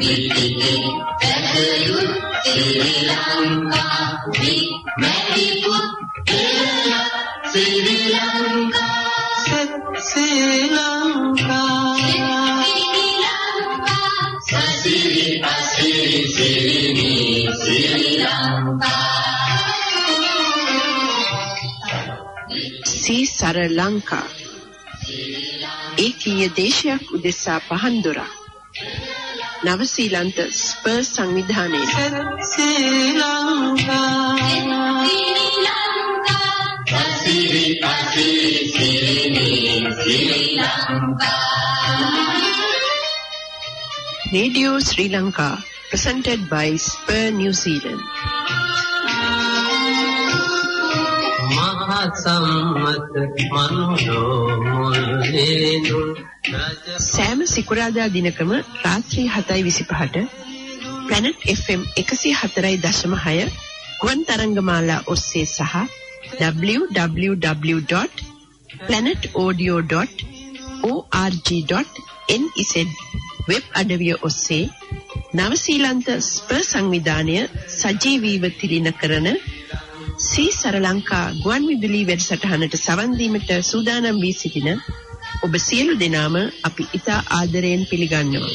Sri Lanka ඒකීය දේශයක් උදෙසා පහන්දොරක් නවසීලන්ත ස්පර් සංවිධානයේ ශ්‍රී Lanka Radio Sri Lanka presented by Spur New Zealand. සෑම සිකුරාදා දිනකම රාත්‍රී 7:25ට Planet FM 104.6 ගුවන් තරංගමාලා ඔස්සේ සහ www.planetaudio.org.nz වෙබ් අඩවිය ඔස්සේ නවසීලන්ත ස්පර් සංවිධානය සජීවීව තිළින කරන Sri Lanka ගුවන් විදුලි වැඩසටහනට සවන් දීමට සූදානම් වී සිටින ඔබ සියලු දෙනාම අපි ඉතා ආදරයෙන් පිළිගන්නවා.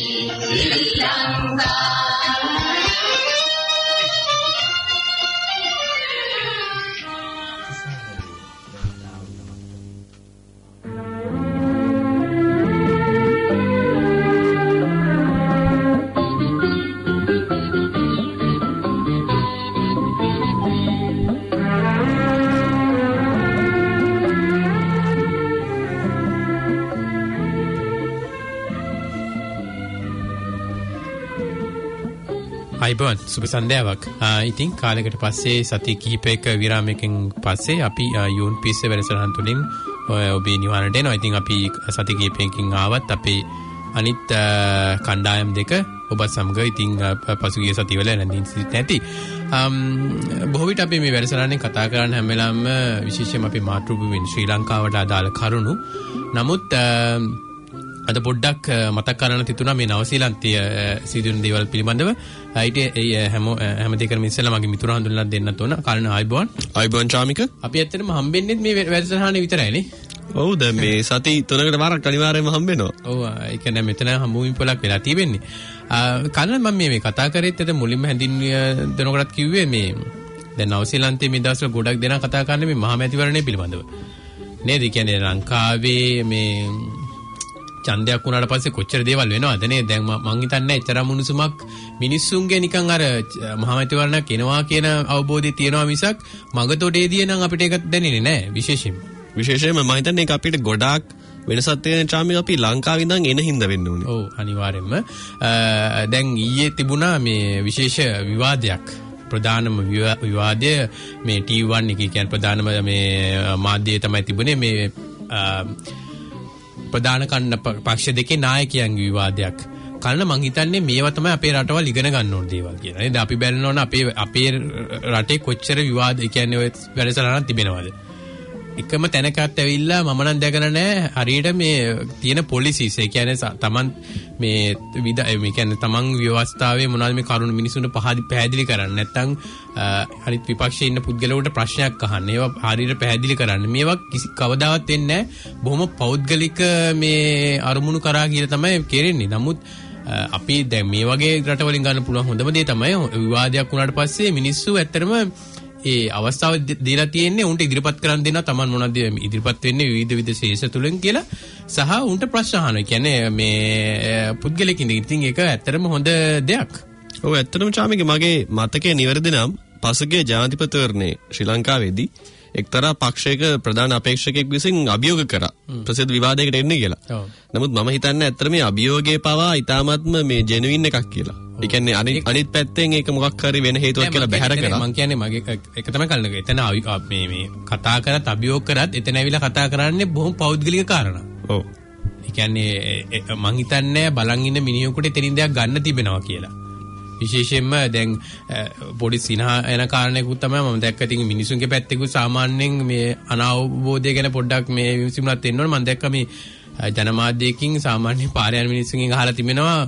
අයිබෝන් සුබ සන්ධ්‍යාවක්. ඉතින් කාලයකට පස්සේ සති කිහිපයක විරාමයකින් පස්සේ අපි යූන් පිස්සේ වැඩසටහන තුලින් ඔබේ නිවහනට එනවා. ඉතින් අපි සති කිහිපයකින් ආවත් අපේ අනිත් කණ්ඩායම් දෙක ඔබත් සමග ඉතින් පසුගිය සතිවල නැඳින් සිටින්න ඇති. බොහෝ විට අපි මේ වැඩසටහනේ කතා කරන හැම වෙලාවෙම විශේෂයෙන්ම අපි මාතෘභූමියෙන් ශ්‍රී ලංකාවට අදාළ කරුණු. නමුත් අද පොඩ්ඩක් මතක් කරන්න තිතුණා මේ නවසීලන්තයේ සිදුවන දේවල් පිළිබඳව. හැම දෙයකම ඉස්සෙල්ලා මගේ මිතුරා හඳුන්වලා දෙන්නත් ඕන. කාලන ආයිබෝන් චාමික. අපි ඇත්තටම හම්බෙන්නේ මේ වැඩසටහනේ විතරයිනේ. ඔව් දැන් මේ සති 3කට වරක් අනිවාර්යයෙන්ම හම්බෙනවා. ඔව් ඒක නෑ මෙතන හම්බුමින් පොලක් වෙලා තියෙන්නේ. කාලන මම මේ කතා කරේත් ඇත මුලින්ම දෙනකොටත් කිව්වේ මේ දැන් නවසීලන්තයේ මේ දවස්වල ගොඩක් දෙනා කතා කරන්නේ මේ මහමැතිවරණය පිළිබඳව. නේද? කියන්නේ ලංකාවේ මේ ඡන්දයක් වුණාට පස්සේ කොච්චර දේවල් වෙනවද නේ? දැන් මං හිතන්නේ එච්චරම මුනුසුමක් මිනිස්සුන්ගේ නිකන් අර මහමැතිවරණයක් එනවා කියන අවබෝධය තියෙනවා මිසක් මගතොඩේදී නම් අපිට ඒක දැනෙන්නේ නැහැ විශේෂයෙන්ම මම හිතන්නේ ඒක අපිට ගොඩාක් වෙනසක් තියෙන චාමික අපි ලංකාවේ ඉඳන් එන හින්දා වෙන්න ඕනේ. ඔව් අනිවාර්යෙන්ම. දැන් ඊයේ තිබුණා මේ විශේෂ විවාදයක්. ප්‍රධානම විවාදය මේ T1 එකේ කියන්නේ ප්‍රධානම මේ මාධ්‍යය තමයි තිබුණේ මේ ප්‍රධාන කන්න පක්ෂ දෙකේ නායකයන්ගේ විවාදයක්. කලන මං හිතන්නේ මේවා තමයි අපේ රටවල් ඉගෙන ගන්න ඕන දේවල් කියලා. නේද? අපි බලනවා අපේ රටේ කොච්චර විවාද කියන්නේ ඔය වැඩසටහනක් තිබෙනවද? එකම තැනකට ඇවිල්ලා මම නම් දැකලා නැහැ හරියට මේ තියෙන පොලිසිස් ඒ කියන්නේ තමන් මේ කියන්නේ තමන් ව්‍යවස්ථාවේ මොනවද මේ කරුණු මිනිසුන්ට පැහැදිලි කරන්නේ නැත්නම් හරිත් විපක්ෂයේ ඉන්න පුද්ගලයාට ප්‍රශ්නයක් අහන්න ඒවා හරියට පැහැදිලි කරන්න මේවා කවදාවත් වෙන්නේ නැහැ බොහොම පෞද්ගලික මේ අරමුණු කරා කියලා තමයි කෙරෙන්නේ. නමුත් අපි දැන් මේ වගේ රටවලින් ගන්න පුළුවන් හොඳම දේ තමයි විවාදයක් වුණාට පස්සේ මිනිස්සු ඇත්තටම ඒ අවස්ථාව දීලා තියෙන්නේ උන්ට ඉදිරිපත් කරන්න දෙන්න තමන් මොනවද ඉදිරිපත් වෙන්නේ විවිධ ශේෂ තුලින් කියලා සහ උන්ට ප්‍රශ්න අහනවා. කියන්නේ මේ පුද්ගලකින් ඉතින් ඒක ඇත්තටම හොඳ දෙයක්. ඔව් ඇත්තටම චාමික මගේ මතකයේ නිවැරදි නම් පසුගිය ජනාධිපතිවරණේ ශ්‍රී ලංකාවේදී එක්තරා පක්ෂයක ප්‍රධාන අපේක්ෂකෙක් විසින් අභියෝග කරා ප්‍රසිද්ධ විවාදයකට එන්න කියලා. නමුත් මම හිතන්නේ ඇත්තට මේ අභියෝගයේ පවා ඊටාත්ම මේ ජෙනුයින් එකක් කියලා. ඒ කියන්නේ අනිත් පැත්තෙන් ඒක මොකක් හරි වෙන හේතුවක් කියලා බැහැර කරා. මම කියන්නේ මගේ එක තමයි කල්නක. එතන මේ කතා කරත් අභියෝග කරත් එතන ඇවිල්ලා කතා කරන්නේ බොහොම පෞද්ගලික කාරණා. ඔව්. ඒ කියන්නේ මං හිතන්නේ බලන් ඉන්න මිනිහෙකුට එතනින් දෙයක් ගන්න තිබෙනවා කියලා. විශේෂයෙන්ම දැන් පොඩි සිනහා එන කාරණේකුත් තමයි මම දැක්ක. ඉතින් මිනිසුන්ගේ පැත්තෙකුත් සාමාන්‍යයෙන් මේ අනාවබෝධය ගැන පොඩ්ඩක් මේ විමසිමුණක් දෙන්න ඕන. මම දැක්ක මේ ජනමාධ්‍යයකින් සාමාන්‍ය පාරේ යන මිනිස්සුන්ගෙන් අහලා තිබෙනවා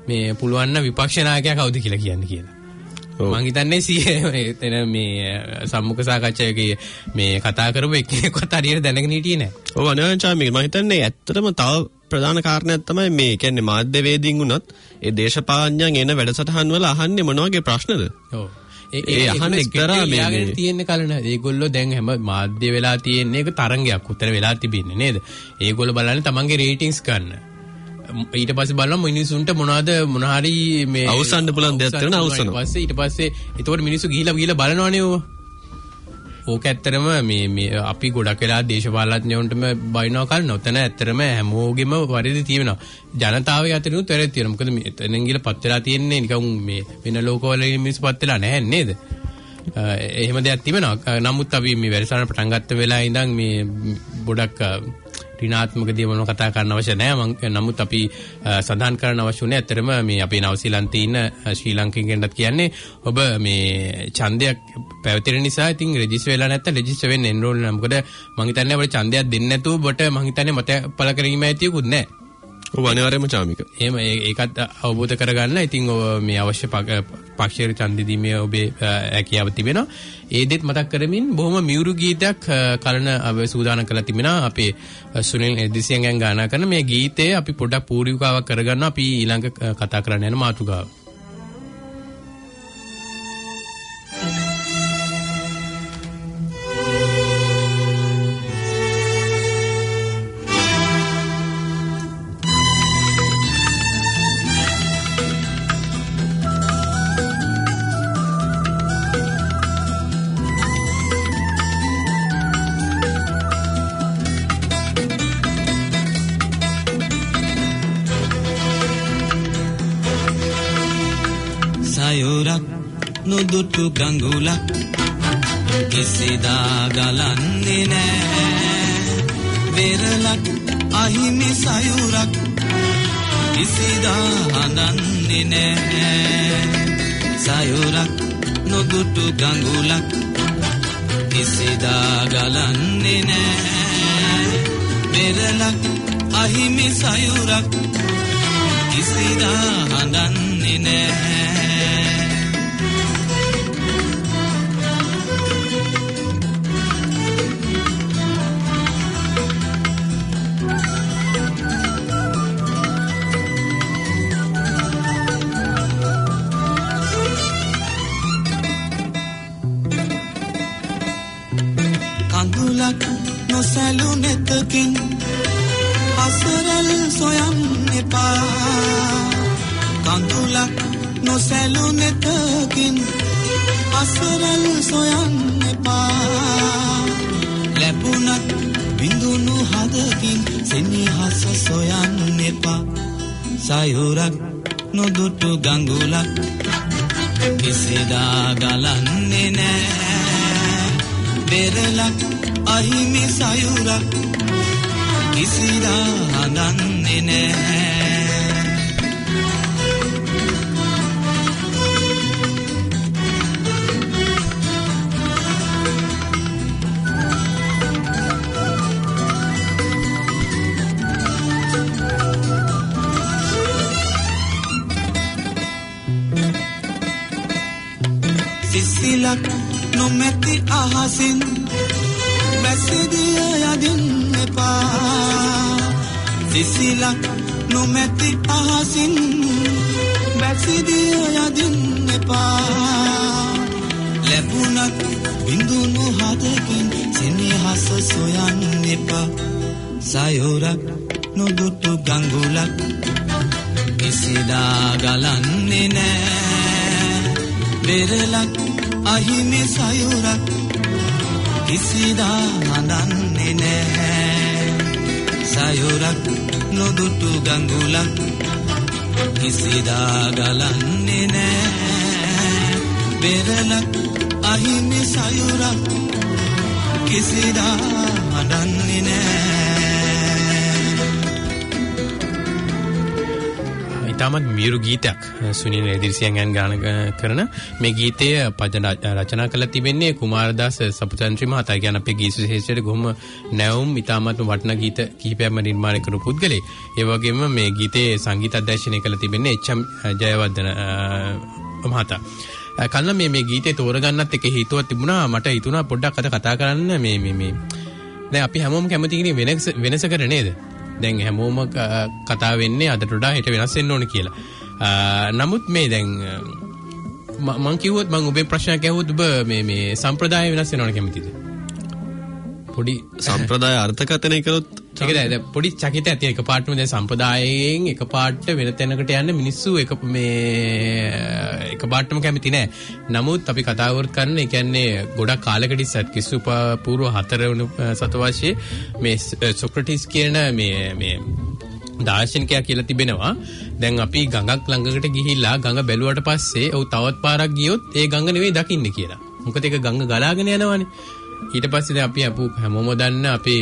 මේ පුළුවන් නම් විපක්ෂ ናයකයා කවුද කියලා කියන්න කියලා. මං හිතන්නේ එතන මේ සම්මුඛ සාකච්ඡාවකේ මේ කතා කරපු එක්කෙනෙක්වත් හරියට දැනගෙන හිටියේ නැහැ. ඔව් අනවංචාමික මම හිතන්නේ ඇත්තටම තව ප්‍රධාන කාරණයක් තමයි මේ කියන්නේ මාධ්‍යවේදීන් වුණත් ඒ දේශපාලඥයන් එන වැඩසටහන් වල අහන්නේ මොන වගේ ප්‍රශ්නද? ඔව්. ඒ අහන්නේ එක්තරා මේ තියෙන්නේ කලන. ඒගොල්ලෝ දැන් හැම මාධ්‍ය වෙලා තියෙන්නේ ඒක තරංගයක් උතර වෙලා තිබින්නේ නේද? ඒගොල්ලෝ බලන්නේ තමන්ගේ රේටින්ග්ස් ගන්න. ඊට පස්සේ බලනවා මිනිසුන්ට මොන හරි මේ අවසන් පුළුවන් දෙයක් කරන අවසන්. ඊට පස්සේ ඒතකොට මිනිස්සු ගිහිලා බලනවනේ ඕක. ඕක ඇත්තරම මේ අපි ගොඩක් වෙලා දේශපාලඥයන්ටම බයිනවා කරනවා. ඔතන ඇත්තරම හැමෝගෙම වරදි තියෙනවා. ජනතාවගේ අතරිනුත් වැරදි තියෙනවා. මොකද එතනින් ගිහලා පත් වෙලා තියෙන්නේ නිකන් මේ වෙන ලෝකවල මිනිස්සු පත් වෙලා නැහැ නේද? එහෙම දෙයක් තිබෙනවා. නමුත් අපි මේ වැඩසටහන පටන් ගත්ත වෙලාවේ ඉඳන් මේ ගොඩක් ඍණාත්මක දේවල් කතා කරන්න අවශ්‍ය නැහැ. නමුත් අපි සඳහන් කරන්න අවශ්‍ය උනේ ඇත්තටම මේ අපේ නවසීලන්තේ ඉන්න ශ්‍රී ලංකිකයන්ටත් කියන්නේ ඔබ මේ ඡන්දයක් පැවතෙන නිසා ඉතින් රෙජිස්ටර් වෙලා නැත්නම් රෙජිස්ටර් වෙන්න එන්රෝල් වෙනවා. මොකද මං හිතන්නේ අපිට ඡන්දයක් දෙන්නේ නැතුව ඔබට මං හිතන්නේ මත පළ කිරීම ඇතියකුත් නැහැ. ඔව් අනිවාර්යයෙන්ම චාමික. එහෙම ඒකත් අවබෝධ කරගන්න. ඉතින් මේ අවශ්‍ය පක්ෂයේ ඡන්දෙ දීමේ ඔබේ හැකියාව තිබෙනවා. ඒ දෙත් මතක් කරමින් බොහොම මියුරු ගීතයක් කලන සූදානම් කරලා තිබෙනවා. අපේ සුනිල් එදිසියන්ගෙන් ගායනා කරන මේ ගීතය අපි පොඩ්ඩක් පූර්විකාවක් කරගන්නවා. අපි ඊළඟ කතා කරන්න යන මාතෘකාව. නුදුටු ගඟුලක් කිසිදා ගලන්නේ නෑ. වෙරළක් අහිමි සයුරක් කිසිදා හඳන්නේ නෑ. සයුරක් නුදුටු ගඟුලක් කිසිදා ගලන්නේ නෑ. වෙරළක් අහිමි සයුරක් කිසිදා හඳන්නේ නෑ. නොසැලුනෙතකින් අසරල් සොයන්න එපා. කඳුලක් නොසැලුනෙතකින් අසරල් සොයන්න එපා. ලැබුණත් විඳුණු හදකින් සෙනෙහස සොයන්න එපා. සයුරක් නොදුටු ගඟුලක් කිසිදා ගලන්නේ නෑ. වෙරළක් අහිමි සයුරක් කිසිදා හඳන්නේ නෑ. සිසිලක් නොමැති අහසින් වැසිදිය යදින්න එපා. සිසිලක් නොමැති අහසින් වැසිදිය යදින්න එපා. ලැබුණත් බිඳුණු හදකින් සෙනෙහස සොයන්න එපා. සයුරක් නොදුටු ගඟුලක් කිසිදා ගලන්නේ නෑ. වෙරළක් අහිමි සයුරක් කිසිදා හඳන්නේ නෑ. සයුරක් නොදුටු ගඟුලක් කිසිදා ගලන්නේ නෑ. වෙරළක් අහිමි සයුරක් කිසිදා හඳන්නේ නෑ. ඉතාමත් මියුරු ගීතයක් සුනිල් එදිරිසිංහයන් ගාන කරන මේ ගීතය පද රචනා කළ තිබෙන්නේ කුමාරදාස සපුතන්ත්‍රි මහතා. කියන අපේ ගීත ශිෂ්‍යයට කොහොම නැවුම් ඉතාමත් වටිනා ගීත කිහිපයක්ම නිර්මාණය කරපු පුද්ගලෙක්. ඒ වගේම මේ ගීතේ සංගීත අධ්‍යක්ෂණය කළ තිබෙන්නේ එච්.එම්. ජයවර්ධන මහතා. කන්න මේ ගීතේ තෝරගන්නත් එක හේතුවක් තිබුණා. මට හිතුණා පොඩ්ඩක් අද කතා කරන්න මේ දැන් අපි හැමෝම කැමති කෙනෙක් වෙනසකට නේද? දැන් හැමෝම කතා වෙන්නේ අදට වඩා හෙට වෙනස් වෙන්න ඕන කියලා. නමුත් මේ දැන් මං කිව්වොත් මං ඔබේ ප්‍රශ්නයක් ඇහුවොත් ඔබ මේ සම්ප්‍රදාය වෙනස් වෙනවද කැමතිද? පොඩි සම්ප්‍රදාය අර්ථකථනය කළොත් ඒකද පොඩි චකිත ඇති එකපාරටම දැන් සම්ප්‍රදායයෙන් එකපාරට වෙන තැනකට යන්න මිනිස්සු එකපාරටම කැමති නෑ. නමුත් අපි කතා කරන්නේ ඒ කියන්නේ ගොඩක් කාලයකට ඉස්සත් කිසු පූර්ව 4 වෙනි සතවර්ෂයේ මේ සොක්‍රටිස් කියන මේ දාර්ශනිකයා කියලා තිබෙනවා. දැන් අපි ගඟක් ළඟකට ගිහිල්ලා ගඟ බැලුවට පස්සේ ඔව් තවත් පාරක් ගියොත් ඒ ගඟ නෙවෙයි දකින්නේ කියලා. මොකද ඒක ගඟ ගලාගෙන යනවානේ. ඊට පස්සේ දැන් අපි හැමෝම දන්න අපේ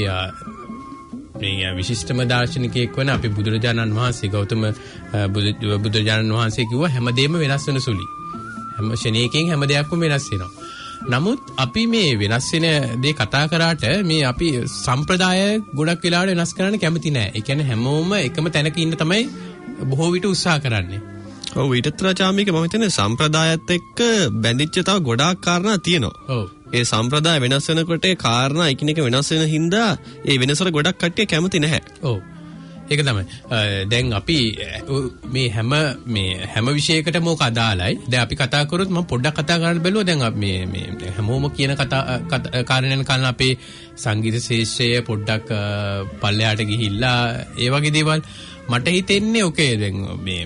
මේ විශිෂ්ටම දාර්ශනිකයෙක් වන අපේ බුදුරජාණන් වහන්සේ ගෞතම බුදුරජාණන් වහන්සේ කිව්වා හැමදේම වෙනස් වෙන සුළුයි. හැම ශරණයකින් හැම දෙයක්ම වෙනස් වෙනවා. නමුත් අපි මේ වෙනස් වෙන දේ කතා කරාට මේ අපි සම්ප්‍රදාය ගොඩක් වෙලාවට වෙනස් කරන්න කැමති නෑ. ඒ කියන්නේ හැමෝම එකම තැනක ඉන්න තමයි බොහෝ විට උත්සාහ කරන්නේ. ඔව් ඊටතර චාමික මම හිතන්නේ සම්ප්‍රදායත් එක්ක බැඳිච්ච තව ගොඩාක් කාරණා තියෙනවා. ඔව්. ඒ සම්ප්‍රදාය වෙනස් වෙනකොට ඒ කාරණා එකිනෙක වෙනස් වෙන හින්දා ඒ වෙනසට ගොඩක් කට්ටිය කැමති නැහැ. ඔව්. ඒක තමයි. දැන් අපි මේ හැම විෂයකටම ඕක අදාළයි. දැන් අපි කතා කරොත් මම පොඩ්ඩක් කතා කරන්න බැලුවා. දැන් මේ හැමෝම කියන කාරණෙන් කලින් අපේ සංගීත ශාස්ත්‍රය පොඩ්ඩක් පල්ලෙහාට ගිහිල්ලා ඒ වගේ දේවල් මට හිතෙන්නේ ඔකේ දැන් මේ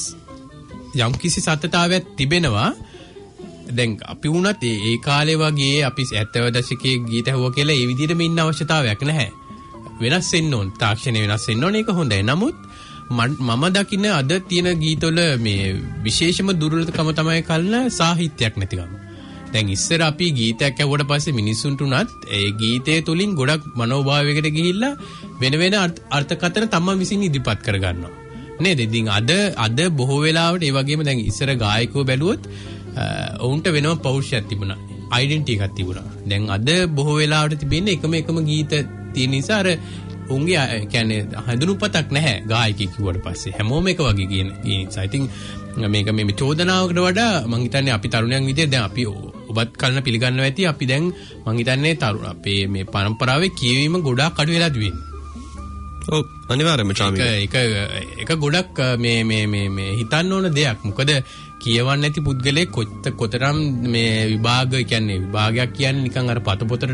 යම් කිසි සත්‍යතාවයක් තිබෙනවා. දැන් අපි වුණත් ඒ කාලේ වගේ අපි 70 දශකයේ ගීත ඇහුවා කියලා ඒ විදිහටම ඉන්න අවශ්‍යතාවයක් නැහැ. වෙනස් වෙන්න ඕන. තාක්ෂණය වෙනස් වෙන්න ඕන. ඒක හොඳයි. නමුත් මම දකින්න අද තියෙන ගීතවල මේ විශේෂම දුර්වලකම තමයි කලන සාහිත්‍යයක් නැතිකම. දැන් ඉස්සර අපි ගීතයක් ඇහුවට පස්සේ මිනිස්සුන්ට උනත් ඒ ගීතය තුලින් ගොඩක් මනෝභාවයකට ගිහිල්ලා වෙන වෙන අර්ථකථන තමන් විසින් ඉදිරිපත් කරගන්නවා. නේද? ඉතින් අද බොහෝ වෙලාවට ඒ වගේම දැන් ඉස්සර ගායකයෝ බැලුවොත් ඔවුන්ට වෙනම පෞරුෂයක් තිබුණා. ඩෙන්ටිටි එකක් තිබුණා. දැන් අද බොහෝ වෙලාවට තිබෙන්නේ එකම ගීත තියෙන නිසා අර උන්ගේ කියන්නේ හඳුනුපතක් නැහැ ගායකයෙක් කිව්වට පස්සේ. හැමෝම එක වගේ කියන නිසා. I think මේක මේ චෝදනාවකට වඩා මං හිතන්නේ අපි තරුණයන් විදිහට දැන් අපි ඔබත් කලන පිළිගන්නවා ඇති. අපි දැන් මං හිතන්නේ අපේ මේ පරම්පරාවේ කියවීම ගොඩාක් අඩු වෙලා තියෙන්නේ. ඔව් අනිවාර්යයෙන්ම චාමික. ඒක ගොඩක් මේ හිතන්න ඕන දෙයක්. මොකද කියවන්නේ නැති පුද්ගලයෙක් කොතරම් මේ විභාග කියන්නේ විභාගයක් කියන්නේ නිකන් අර පතපොතට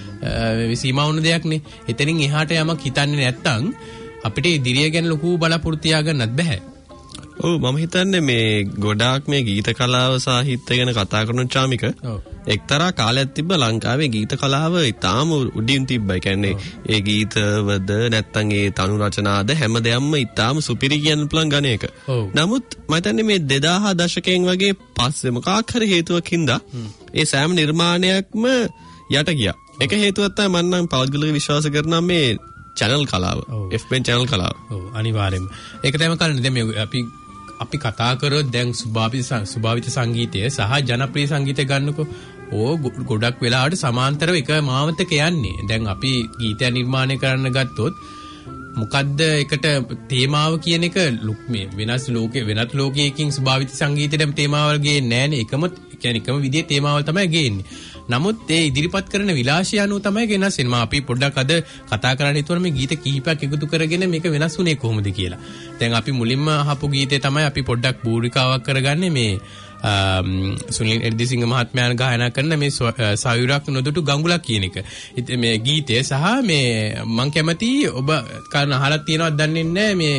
සීමා වුණ දෙයක් නේ. එතනින් එහාට යමක් හිතන්නේ නැත්තම් අපිට ඉදිරිය ගැන ලොකු බලාපොරොත්තු තියාගන්නත් බෑ. ඔව් මම හිතන්නේ මේ ගොඩාක් මේ ගීත කලාව සාහිත්‍ය ගැන කතා කරන චාමික එක්තරා කාලයක් තිබ්බ ලංකාවේ ගීත කලාව ඉතාම උඩින් තිබ්බා. කියන්නේ ඒ ගීතවද නැත්තම් ඒ තනු රචනාද හැම දෙයක්ම ඉතාම සුපිරි කියන්න පුළුවන් ගණයක. නමුත් මම හිතන්නේ මේ 2000 දශකයෙන් වගේ පස්සේ මොකක් හරි හේතුවක් හින්දා ඒ සෑම නිර්මාණයක්ම යට ගියා. එක හේතුවක් තමයි මම නම් පෞද්ගලික විශ්වාස කරනවා මේ channel කලාව. FM channel කලාව. ඔව් අනිවාර්යයෙන්ම. ඒක තමයි කලින් දැන් මේ අපි කතා කරොත් දැන් ස්වභාවිත සංගීතය සහ ජනප්‍රිය සංගීතය ගන්නකො. ගොඩක් වෙලාවට සමාන්තරව එක මාවතක යන්නේ. දැන් අපි ගීතය නිර්මාණය කරන්න ගත්තොත් මොකද්ද එකට තේමාව කියන එක මේ වෙනත් ලෝකයකින් ස්වභාවිත සංගීතයට තේමාවල් ගේන්නේ නැහැනේ. එකම විදිහේ තේමාවල් තමයි ගේන්නේ. නමුත් ඒ ඉදිරිපත් කරන විලාසය අනුව තමයි වෙනස් වෙනවා. අපි පොඩ්ඩක් අද කතා කරන්න හිතුවා මේ ගීත කිහිපයක් එකතු කරගෙන මේක වෙනස් වුණේ කොහොමද කියලා. දැන් අපි මුලින්ම අහපු ගීතය තමයි අපි පොඩ්ඩක් පූර්විකාවක් කරගන්නේ මේ සුනිල් එදිරිසිංහ මහත්මයාන් ගායනා කරන මේ සයුරක් නොදුටු ගඟුලක් කියන එක. මේ ගීතය සහ මේ මම කැමති ඔබ කන අහලා තියෙනවද දන්නේ නැහැ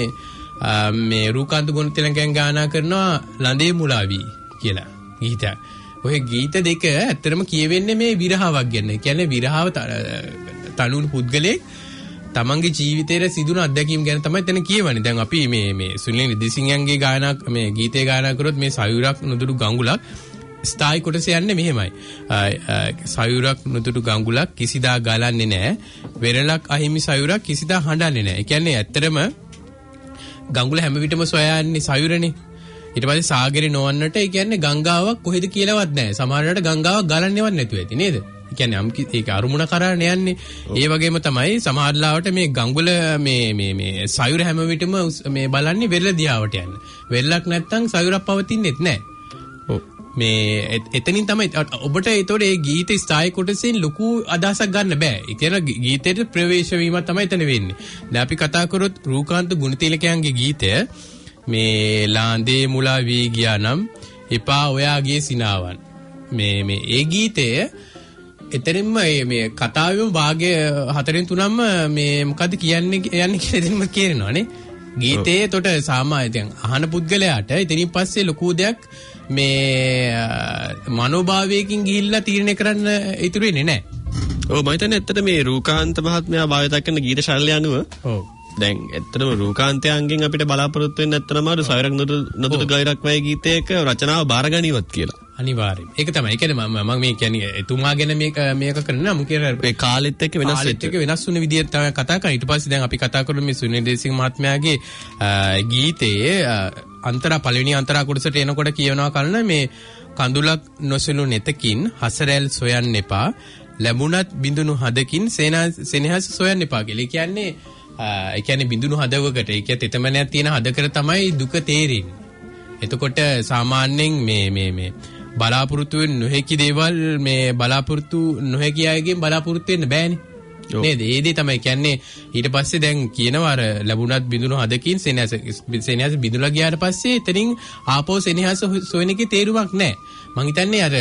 මේ රූකාන්ත ගුණතිලකයන් ගායනා කරනවා ලඳේ මුලාවි කියලා ගීතයක්. ඔය ගීත දෙක ඇත්තටම කියවෙන්නේ මේ විරහාවක් ගැන. කියන්නේ විරහාව තනුණු පුද්ගලෙක් තමන්ගේ ජීවිතයේ සිදුණු අත්දැකීම් ගැන තමයි එතන කියවන්නේ. දැන් අපි මේ සුනිල් එදිරිසිංහගේ ගායනා මේ ගීතේ ගායනා කරොත් මේ සයුරක් නොදුටු ගඟුලක් ස්ථායි කොටස යන්නේ මෙහෙමයි. සයුරක් නොදුටු ගඟුලක් කිසිදා ගලන්නේ නැහැ. වෙරළක් අහිමි සයුරක් කිසිදා හඬන්නේ නැහැ. ඒ කියන්නේ ඇත්තටම ගඟුල හැම විටම සොයන්නේ සයුරනේ. ඊට පස්සේ සාගරේ නොවන්නට ඒ කියන්නේ ගංගාවක් කොහෙද කියලාවත් නැහැ. සමහරවිට ගංගාවක් ගලන්නේවත් නැතුව ඇති නේද? ඒ කියන්නේ ඒක අරුමුණ කරාන යන්නේ. ඒ වගේම තමයි සමහරලාවට මේ ගඟුල මේ සයුර හැම විටම මේ බලන්නේ වෙරළ දිහාවට යන්නේ. වෙරළක් නැත්තම් සයුරක් පවතින්නේත් නැහැ. ඔව්. මේ එතනින් තමයි ඔබට ඒතකොට ඒ ගීත ස්ථායි කොටසෙන් ලොකු අදහසක් ගන්න බෑ. ඒ කියන ගීතේට ප්‍රවේශ වීම තමයි එතන වෙන්නේ. දැන් අපි කතා කරොත් රූකාන්ත ගුණතිලකයන්ගේ ගීතය මේ ලාන්දේ මුලා වී ගියා නම් එපා ඔයාගේ සිනාවන්. මේ ඒ ගීතය එතනින්ම මේ කතාවෙම භාගය 4/3ම මේ මොකද්ද යන්නේ කියලා එතනින්ම කියනවානේ. ගීතේ එතකොට සාමාන්‍ය දැන් අහන පුද්ගලයාට එතනින් පස්සේ ලොකු දෙයක් මේ මනෝභාවයකින් ගිහිල්ලා තීරණය කරන්න ඉතුරු වෙන්නේ නැහැ. ඔව් මම හිතන්නේ ඇත්තට මේ රූකාන්ත මහත්මයා භාවිත කරන ගීත ශෛලිය අනුව ඔව් දැන් ඇත්තටම රූකාන්තයන්ගෙන් අපිට බලාපොරොත්තු වෙන්න ඇත්තටම අර සයරක් නොදුටු ගෛරක් වගේ ගීතයක රචනාව බාරගනිවත් කියලා. අනිවාර්යයෙන්. ඒක තමයි. ඒ කියන්නේ මම මේ කියන්නේ එතුමා ගැන මේක කරනවා. මම කියන ඒ කාලෙත් එක්ක වෙනස් වුණ විදිහට තමයි කතා කරන්නේ. ඊට පස්සේ දැන් අපි කතා කරමු මේ සුනිල් දේසිංහ මහත්මයාගේ ගීතයේ අන්තරා පළවෙනි අන්තරා කොටසට එනකොට කියනවා කරන මේ කඳුලක් නොසලු නෙතකින් හසරැල් සොයන්න එපා. ලැබුණත් බිඳුණු හදකින් සෙනෙහස සොයන්න එපා කියලා. ඒ කියන්නේ බිඳුණු හදවකට ඒ කියන්නේ තෙතමනයක් තියෙන හදකට තමයි දුක තේරෙන්නේ. එතකොට සාමාන්‍යයෙන් මේ බලාපොරොත්තු වෙන්න නොහැකි දේවල් මේ බලාපොරොත්තු නොහැකි අයගෙන් බලාපොරොත්තු වෙන්න බෑනේ. නේද? ඒ දේ තමයි කියන්නේ ඊට පස්සේ දැන් කියනවා අර ලැබුණත් බිඳුණු හදකින් සෙනෙහස බිඳුලා ගියාට පස්සේ එතනින් ආපෝ සෙනෙහස සොයන එකේ තේරුමක් නැහැ. මං හිතන්නේ අර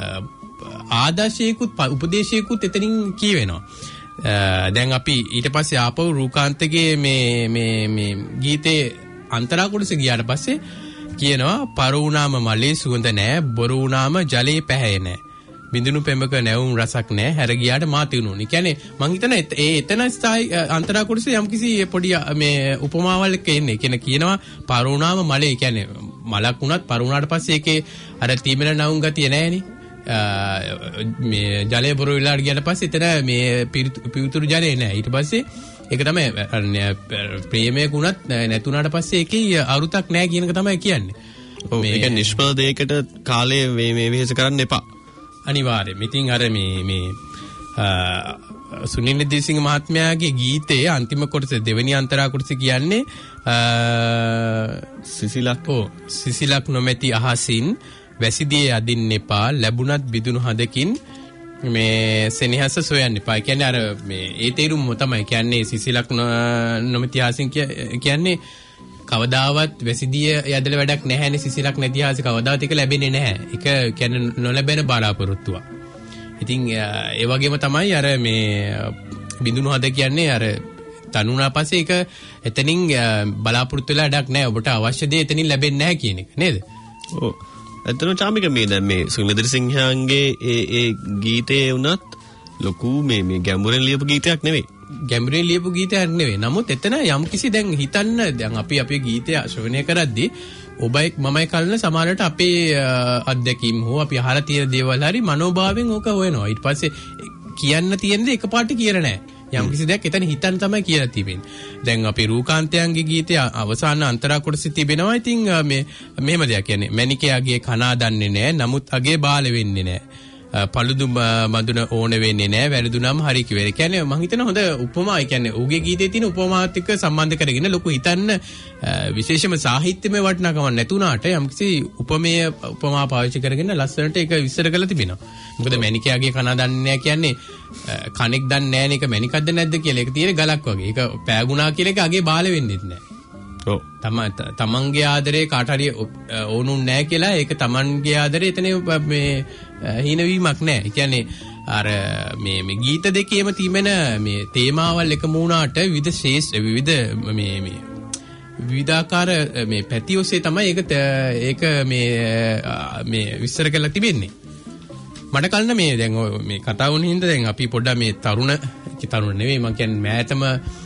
ආදර්ශයකුත් උපදේශයකුත් එතනින් කියවෙනවා. දැන් අපි ඊට පස්සේ ආපෝ රූකාන්තගේ මේ ගීතේ අන්තරා කොටස ගියාට පස්සේ කියනවා පරුණාම මලේ සුවඳ නැහැ බොරු වුණාම ජලයේ පැහැය නැහැ බිඳුණු පෙඹක නැවුම් රසක් නැහැ හැර ගියාට මාතිනුනි. කියන්නේ මං හිතන එතන ස්ථායි අන්තරා කොටසේ යම්කිසි පොඩි මේ උපමාවල් එක එන්නේ. කියනවා පරුණාම මලේ කියන්නේ මලක් වුණත් පරුණාට පස්සේ ඒකේ අර තීමන නැවුම් ගතිය නැහැනේ. මේ ජලය බොරු වෙලාට ගියාට පස්සේ එතන මේ පිවිතුරු ජලය නැහැ. ඊට පස්සේ ඒක තමයි ප්‍රේමයක් වුණත් නැතුණාට පස්සේ ඒකේ අරුතක් නැහැ කියන එක තමයි කියන්නේ. ඔව් මේක නිෂ්පල දෙයකට කාලය මේ වෙහෙස කරන්න එපා. අනිවාර්යයෙන්. ඉතින් අර මේ සුනිල් දේසිංහ මහත්මයාගේ ගීතයේ අන්තිම කොටස දෙවෙනි අන්තරා කොටස කියන්නේ සිසිලක් නොමැති අහසින් වැසිදියේ අදින්න එපා ලැබුණත් බිඳුණු හදකින් මේ සෙනෙහස සොයන්න එපා. කියන්නේ අර මේ ඒ තේරුම තමයි කියන්නේ සිසිලක් නොමැති අහසින් කියන්නේ කවදාවත් වැසිදිය යදල වැඩක් නැහැනේ. සිසිලක් නැති අහස කවදාවත් ඒක ලැබෙන්නේ නැහැ. ඒක කියන්නේ නොලැබෙන බලාපොරොත්තුවක්. ඉතින් ඒ වගේම තමයි අර මේ බිඳුණු හද කියන්නේ අර තනුණා පස්සේ ඒක එතනින් බලාපොරොත්තු වෙලා වැඩක් නැහැ. ඔබට අවශ්‍ය දේ එතනින් ලැබෙන්නේ නැහැ කියන එක නේද? ඔව්. ඇත්තටම චාමික මේ දැන් මේ සුනිල් සිංහයන්ගේ ඒ ගීතේ වුණත් ලොකු මේ ගැඹුරෙන් ලියපු ගීතයක් නෙවෙයි. ගැඹුරෙන් ලියපු ගීතයක් නෙවෙයි. නමුත් එතන යම්කිසි දැන් හිතන්න දැන් අපි අපේ ගීතය ශ්‍රවණය කරද්දී ඔබයි මමයි කලන සමහරට අපේ අත්දැකීම් හෝ අපි අහලා තියෙන දේවල් හරි මනෝභාවයෙන් ඕක හොයනවා. ඊට පස්සේ කියන්න තියෙන දේ එකපාරට කියලා නැහැ. යම්කිසි දෙයක් එතන හිතන්න තමයි කියලා තිබෙන්නේ. දැන් අපි රූකාන්තයන්ගේ ගීතයේ අවසාන අන්තරා කොටසේ තිබෙනවා. ඉතින් මෙහෙම දෙයක් කියන්නේ මැනිකේ අගේ කනා දන්නේ නැහැ. නමුත් අගේ බාල වෙන්නේ නැහැ. පළුදු මදුන ඕන වෙන්නේ නැහැ. වැරදුනම හරි කිව්වේ. කියන්නේ මම හිතන හොඳ උපමා. කියන්නේ ඌගේ ගීතයේ තියෙන උපමාවත් එක්ක සම්බන්ධ කරගෙන ලොකු හිතන්න විශේෂම සාහිත්‍යමය වටිනාකමක් නැතුණාට යම්කිසි උපමා පාවිච්චි කරගෙන ලස්සනට ඒක විස්තර කරලා තිබෙනවා. මොකද මැනිකයාගේ කන දන්නේ නැහැ කියන්නේ කණෙක් දන්නේ නැහැ නේ ඒක මැනිකක්ද නැද්ද කියලා. ඒක තියෙන ගලක් වගේ. ඒක පෑගුණා කියලා එක අගේ බාල වෙන්නේ නැහැ. ඔව්. තමන්ගේ ආදරේ කාට හරි ඕනුන් නැහැ කියලා ඒක තමන්ගේ ආදරේ එතන මේ හීනවීමක් නැහැ. ඒ කියන්නේ අර මේ ගීත දෙකේම තිබෙන මේ තේමාවල් එකම වුණාට විවිධ මේ විවිධාකාර මේ පැති ඔස්සේ තමයි ඒක මේ විස්තර කරලා තිබෙන්නේ. මට කලන මේ දැන් මේ කතාව වුණ හින්දා දැන් අපි පොඩ්ඩක් මේ තරුණ නෙවෙයි මම කියන්නේ මෑතම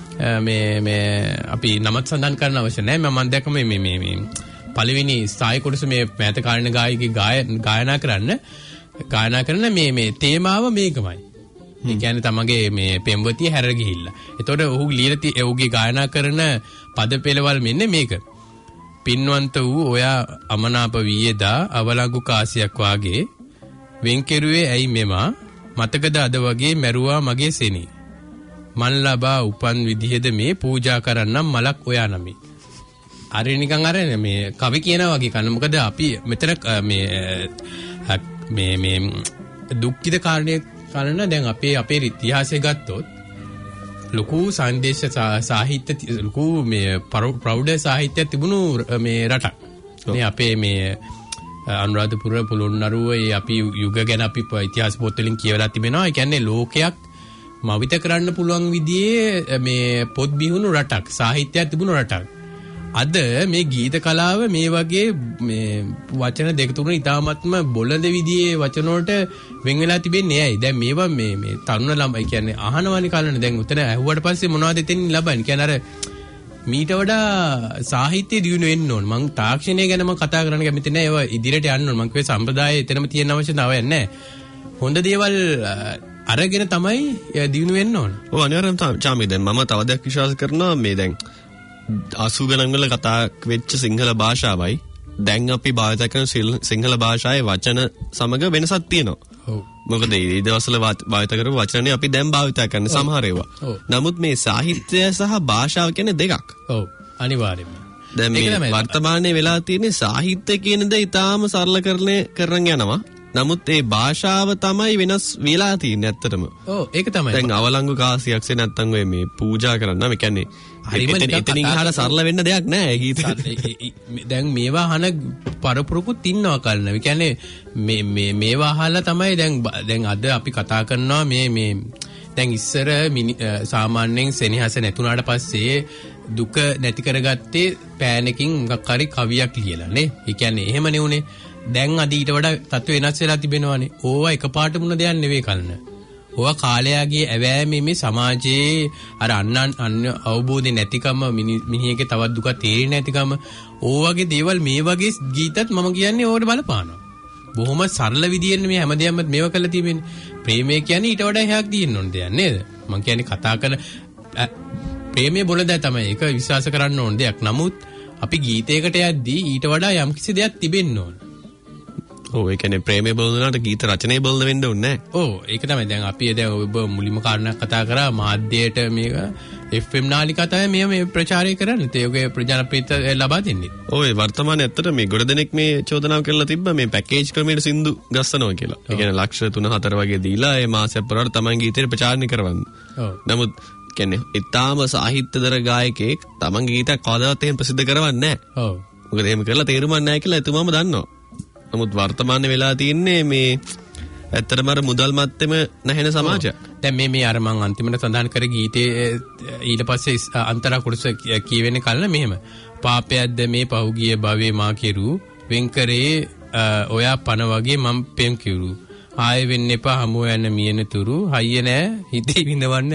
මේ අපි නමත් සඳහන් කරන්න අවශ්‍ය නැහැ. මම දැක්කම මේ පළවෙනි ස්ථායි කොටස මේ මෑත කාලේන ගායකගේ ගායනා කරන මේ තේමාව මේකමයි. ඒ කියන්නේ තමගේ මේ පෙම්වතිය හැර ගිහිල්ලා. එතකොට ඔහු ලියලා ඔහුගේ ගායනා කරන පද පෙළවල් මෙන්න මේක. පින්වන්ත වූ ඔයා අමනාප වීයේදා අවලංගු කාසියක් වාගේ වෙන් කෙරුවේ ඇයි මෙමා මතකද අද වගේ මැරුවා මගේ සෙනී. මන් ලබා උපන් විදිහද මේ පූජා කරන්නම් මලක් ඔයා නමි. අර නිකන් අර මේ කවි කියනවා වගේ කන මොකද අපි මෙතන මේ දුක්ඛිත කාරණේ කරන දැන් අපේ ඉතිහාසය ගත්තොත් ලොකු සංදේශ සාහිත්‍ය ලොකු මේ ප්‍රෞಢ සාහිත්‍ය තිබුණු මේ රටක්. මේ අපේ මේ අනුරාධපුර පොළොන්නරුව අපි යුග ගැන අපි ඉතිහාස පොත්වලින් කියවලා තිබෙනවා. ඒ කියන්නේ ලෝකයක් මවිත කරන්න පුළුවන් විදිහේ මේ පොත් බිහුණු රටක් සාහිත්‍යයක් තිබුණු රටක්. අද මේ ගීත කලාව මේ වගේ මේ වචන දෙක තුන ඉතාමත්ම බොළඳ විදිහේ වචන වලට වෙන් වෙලා තිබෙන්නේ ඇයි? දැන් මේවා මේ තරුණ ළමයි කියන්නේ අහනවනේ කලන්නේ. දැන් උතන ඇහුවට පස්සේ මොනවද එතෙන් ලබන්නේ? කියන්නේ අර මීට වඩා සාහිත්‍ය දියුණු වෙන්න ඕන. මං තාක්ෂණය ගැන මම කතා කරන්න කැමති නැහැ. ඒවා ඉදිරියට යන්න ඕන. මං කිව්වේ සම්ප්‍රදාය එතනම තියෙන අවශ්‍යතාවයක් නැහැ. හොඳ දේවල් අරගෙන තමයි දියුණු වෙන්න ඕන. ඔව් අනිවාර්යයෙන්ම චාමි දැන් මම තව දෙයක් විශ්වාස කරනවා මේ දැන් 80 ගණන් වල කතා වෙච්ච සිංහල භාෂාවයි දැන් අපි භාවිත කරන සිංහල භාෂාවේ වචන සමග වෙනසක් තියෙනවා. ඔව්. මොකද මේ දවස්වල භාවිත කරපු වචනනේ අපි දැන් භාවිත කරන සමහර ඒවා. නමුත් මේ සාහිත්‍ය සහ භාෂාව කියන්නේ දෙකක්. ඔව් අනිවාර්යයෙන්ම. දැන් මේ වර්තමානයේ වෙලා තියෙන සාහිත්‍ය කියන දේ ඊටාම කරන යනවා. නමුත් ඒ භාෂාව තමයි වෙනස් වෙලා තියෙන්නේ ඇත්තටම. ඔව් ඒක තමයි. දැන් අවලංගු කාසියක්සේ නැත්තම් ඔය මේ පූජා කරන්න මේ කියන්නේ එතනින් එහාට සරල වෙන්න දෙයක් නැහැ ගීත. දැන් මේවා අහන පරපුරකුත් ඉන්නවා කලන. ඒ කියන්නේ මේවා අහලා තමයි දැන් අද අපි කතා කරනවා මේ දැන් ඉස්සර සාමාන්‍යයෙන් සෙනෙහස නැතුණාට පස්සේ දුක නැති කරගත්තේ පෑනකින් මොකක් හරි කවියක් ලියලා නේ. ඒ කියන්නේ එහෙම නෙවුනේ. දැන් අද ඊට වඩා තත්ත්ව වෙනස් වෙලා තිබෙනවානේ. ඕවා එකපාරට මුණ දෙයක් නෙවෙයි කලන. ඕවා කාලයාගේ ඇවෑමේ මේ සමාජයේ අර අන්න අවබෝධය නැතිකම මිනිහගේ තවත් දුක තේරෙන්නේ නැතිකම ඕවගේ දේවල් මේ වගේ ගීතත් මම කියන්නේ ඕකට බලපානවා. බොහොම සරල විදියෙන් මේ හැමදේම මේව කරලා තියෙන්නේ. ප්‍රේමය කියන්නේ ඊට වඩා එහාක් තියෙන්න ඕන දෙයක් නේද? මම කියන්නේ කතා කරන ප්‍රේමයේ බොළඳ තමයි. ඒක විශ්වාස කරන්න ඕන දෙයක්. නමුත් අපි ගීතයකට යද්දී ඊට වඩා යම්කිසි දෙයක් තිබෙන්න ඕන. ඔව් ඒ කියන්නේ ප්‍රේමයේ බොළඳනට ගීත රචනයේ බොළඳ වෙන්න ඕනේ නැහැ. ඔව් ඒක තමයි. දැන් අපි දැන් ඔබ මුලින්ම කාරණා කතා කරා මාධ්‍යයට මේක FM නාලිකා තමයි මේ ප්‍රචාරය කරන්නේ. ඒකේ ප්‍රජාප්‍රියත ලබා දෙන්නේ. ඔව් ඒ වර්තමානයේ ඇත්තට මේ ගොඩ දෙනෙක් මේ චෝදනාව කරලා තිබ්බා මේ පැකේජ් ක්‍රමයට සින්දු ගස්සනවා කියලා. ඒ කියන්නේ ලක්ෂ 3-4 වගේ දීලා ඒ මාසයක් පුරාවට තමයි ගීතේ ප්‍රචාරණය කරවන්නේ. ඔව්. නමුත් කියන්නේ ඊටාම සාහිත්‍යදර ගායකයෙක් තමන්ගේ ගීතයක් කවදාවත් එහෙම ප්‍රසිද්ධ කරවන්නේ නැහැ. ඔව්. මොකද එහෙම කරලා තේරුමක් නැහැ කියලා එතුමාම දන්නවා. නමුත් වර්තමානයේ වෙලා තියෙන්නේ මේ ඇත්තටම අර මුදල් මැත්තේම නැහෙන සමාජයක්. දැන් මේ අර මං අන්තිමට සඳහන් කර ගීතේ ඊට පස්සේ අන්තරා කොටස කියවෙන්නේ කලන මෙහෙම. පාපයක්ද මේ පහුගිය භවයේ මා කෙරු වෙන්කරේ ඔයා පන වගේ මම පෙම් කිව්රු. ආයෙ වෙන්න එපා හමු යන මියන තුරු හයිය නෑ හිතේ විඳවන්න.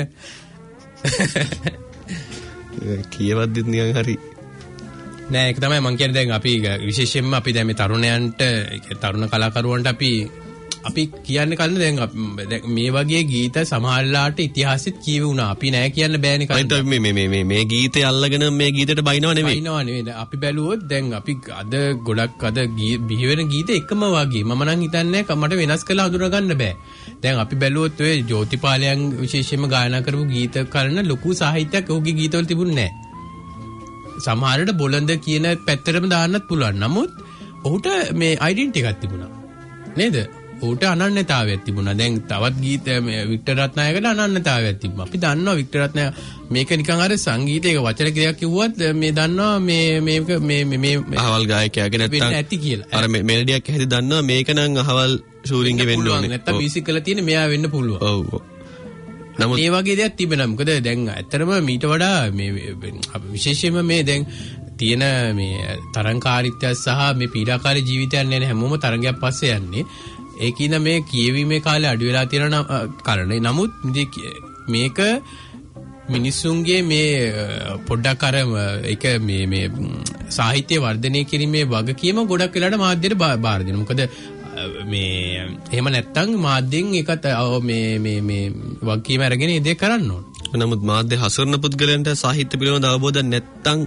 කියවද්දිත් නිකන් හරි නෑ ඒක තමයි මං කියන්නේ. දැන් අපි විශේෂයෙන්ම අපි දැන් මේ තරුණයන්ට තරුණ කලාකරුවන්ට අපි කියන්නේ කලින් දැන් මේ වගේ ගීත සමහරලාට ඉතිහාසෙත් කියවුණා. අපි නෑ කියන්න බෑනේ කලින්. මේ ගීතය අල්ලගෙන මේ ගීතයට බයිනව නෙවෙයි. බයිනව නෙවෙයි. අපි බැලුවොත් දැන් අපි අද ගොඩක් අද බිහි වෙන ගීත එකම වගේ. මම නම් හිතන්නේ මට වෙනස් කරලා හඳුනා ගන්න බෑ. දැන් අපි බැලුවොත් ඔය ජෝතිපාලයන් විශේෂයෙන්ම ගායනා කරපු ගීත කරන ලොකු සාහිත්‍යයක් ඔහුගේ ගීතවල තිබුණේ නෑ. සමහරට බොළඳ කියන පැත්තරම දාන්නත් පුළුවන්. නමුත් ඔහුට මේ ඩෙන්ටිටි එකක් තිබුණා. නේද? ඔහුට අනන්‍යතාවයක් තිබුණා. දැන් තවත් ගීත වික්ටර් රත්නායකට අනන්‍යතාවයක් තිබුණා. අපි දන්නවා වික්ටර් රත්නාය මේක නිකන් අර සංගීතයක වචන ක්‍රියාවක් කිව්වත් මේ දන්නවා මේ අහවල් ගායකයාගේ නැත්තම් ඇති කියලා. අර මෙලඩියක් හැටි දන්නවා මේක නම් අහවල් ෂූරින්ගේ වෙන්න ඕනේ. නැත්තම් බීසික් කරලා තියෙන මෙයා වෙන්න පුළුවන්. ඔව්. නමුත් මේ වගේ දෙයක් තිබෙනවා. මොකද දැන් ඇත්තටම මීට වඩා මේ විශේෂයෙන්ම මේ දැන් තියෙන මේ තරංකාරීත්වය සහ මේ පීඩාකාරී ජීවිතයක් නෑ හැමෝම තරංගයක් පස්සේ යන්නේ. ඒකින මේ කියවීමේ කාලේ අඩු වෙලා තියෙන කාරණේ. නමුත් මේක මිනිස්සුන්ගේ මේ පොඩ්ඩක් අර ඒක මේ සාහිත්‍ය වර්ධනය කිරීමේ වගකීම ගොඩක් වෙලාට මාධ්‍යයට බාර දෙනවා. මොකද මේ එහෙම නැත්තම් මාධ්‍යෙන් ඒකත් මේ වගකීම අරගෙන ඒ දේ කරන්න ඕන. නමුත් මාධ්‍ය හසුරන පුද්ගලයන්ට සාහිත්‍ය පිළිබඳ අවබෝධයක් නැත්තම්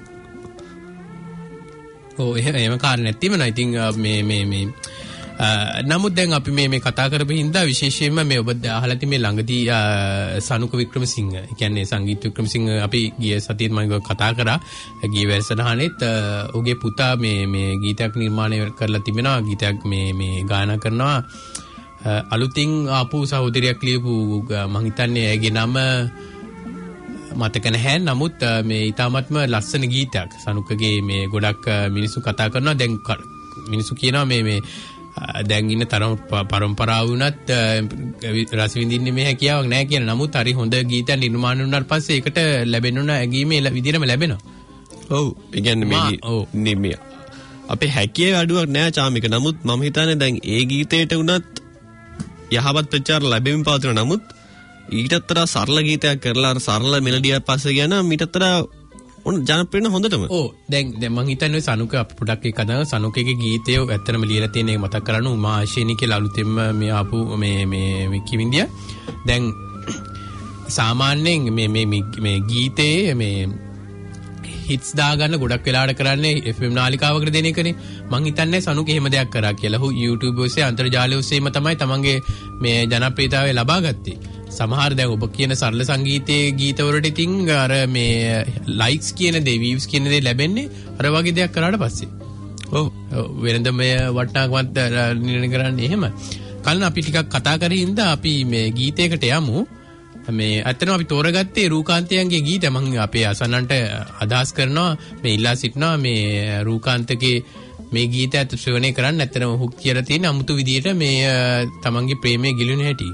එහෙම කාරණයක් තියෙනවා. ඉතින් මේ නමුත් දැන් අපි මේ කතා කරපු හින්දා විශේෂයෙන්ම මේ ඔබ අහලා තියෙන මේ ළඟදී සනුක වික්‍රමසිංහ, ඒ කියන්නේ සංගීත වික්‍රමසිංහ අපි ගිය සතියේත් මම කතා කරා. ගිය වැඩසටහනෙත් ඔහුගේ පුතා මේ ගීතයක් නිර්මාණය කරලා තිබෙනවා. ගීතයක් මේ ගායනා කරනවා. අලුතින් ආපු සහෝදරියක් ලියපු මම හිතන්නේ ඇගේ නම මතක නැහැ. නමුත් මේ ඊටාත්ම ලස්සන ගීතයක්. සනුකගේ මේ ගොඩක් මිනිස්සු කතා කරනවා. දැන් මිනිස්සු කියනවා මේ දැන් ඉන්න තරම් පරම්පරාව වුණත් රස විඳින්නේ මේ හැකියාවක් නැහැ කියන. නමුත් හරි හොඳ ගීතයක් නිර්මාණය වුණාට පස්සේ ඒකට ලැබෙන්න ඕන ඇගීමේ විදිහටම ලැබෙනවා. ඔව්. ඒ කියන්නේ මේ අපේ හැකියාවේ අඩුවක් නැහැ චාමික. නමුත් මම හිතන්නේ දැන් ඒ ගීතයට වුණත් යහපත් ප්‍රචාර ලැබෙමින් පවතින. නමුත් ඊටතර සරල ගීතයක් කරලා සරල මෙලඩියක් පස්සේ ගියා නම් ඊටතර ජනප්‍රිය හොඳටම. ඔව් දැන් මම හිතන්නේ සනුක අපි පොඩක් එක කතා සනුකගේ ගීතය ඇත්තටම ලියලා තියෙන එක මතක් කරගන්න උමා ආශේනි කියලා අලුතෙන්ම මේ ආපු මේ කිවින්දිය. දැන් සාමාන්‍යයෙන් මේ ගීතේ මේ හිට්ස් දාගන්න ගොඩක් වෙලාවට කරන්නේ FM නාලිකාවකට දෙන එකනේ. මං හිතන්නේ සනුක එහෙම දෙයක් කරා කියලා. ඔහු YouTube ඔස්සේ අන්තර්ජාලය ඔස්සේම තමයි තමන්ගේ මේ ජනප්‍රියතාවය ලබා ගත්තේ. සමහර දැන් ඔබ කියන සරල සංගීතයේ ගීතවලට ඉතින් අර මේ ලයික්ස් කියන දේ වීව්ස් කියන දේ ලැබෙන්නේ අර වගේ දෙයක් කරාට පස්සේ. ඔව් වෙනද මේ වටනාකමත් නිර්ණය කරන්නේ එහෙම. කලින් අපි ටිකක් කතා කරේ හින්දා අපි මේ ගීතයකට යමු. මේ අතන අපි තෝරගත්තේ රූකාන්තයන්ගේ ගීත. මම අපේ අසන්නන්ට අදහස් කරනවා මේ ඉල්ලා සිටිනවා මේ රූකාන්තගේ මේ ගීතයත් ශ්‍රවණය කරන්න. ඇත්තටම ඔහු කියලා තියෙන අමුතු විදියට මේ තමන්ගේ ප්‍රේමයේ ගිලුණු හැටි.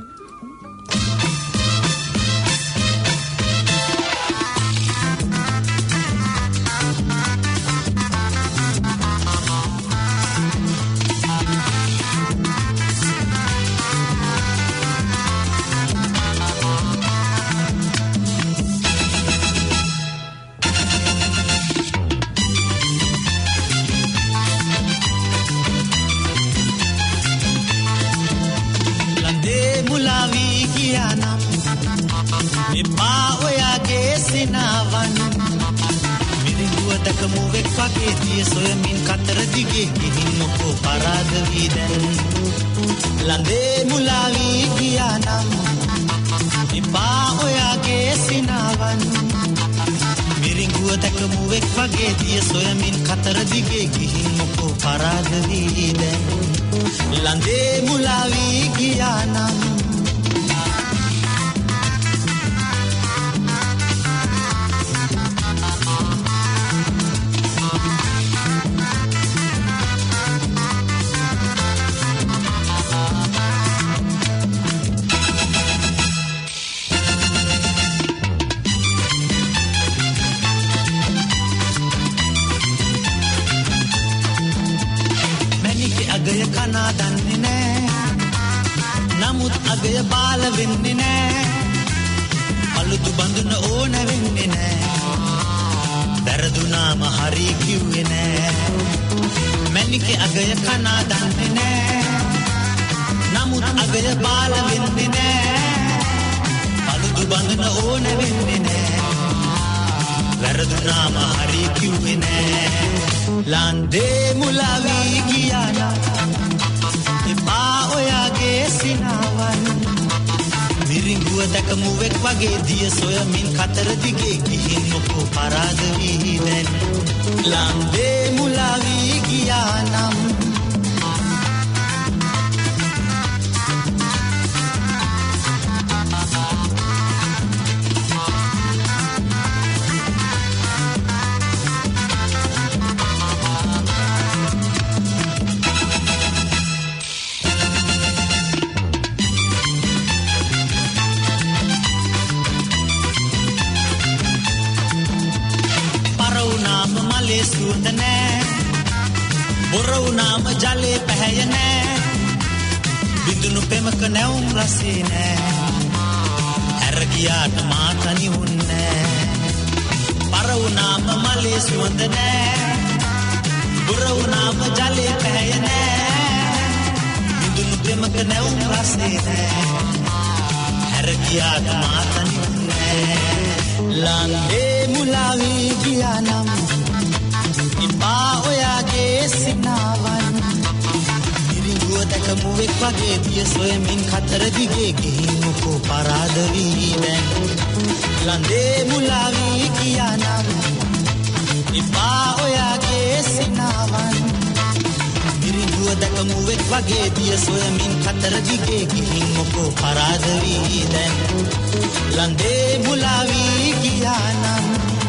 විඳුණු ප්‍රේමක නැවුම් රසේ හැර ගියාට මාතන්නේ ලන්දේ මුලාවී ගියා නම් ඉපා ඔයාගේ සිනාවන් ඉරිඟුව දැකමු එක් වගේ දිය සොයමින් කතර දිගේ ගිහින් මොකෝ පරාද වී දැන් ලන්දේ මුලාවී ගියා නම් ඉපා ඔයාගේ සිනාවන් ඉරිඟුව දැකමු එක් වගේ දිය සොයමින් කතර දිගේ ගිහින් මොකෝ පරාද වී දැන් ලන්දේ මුලාවී ගියා නම්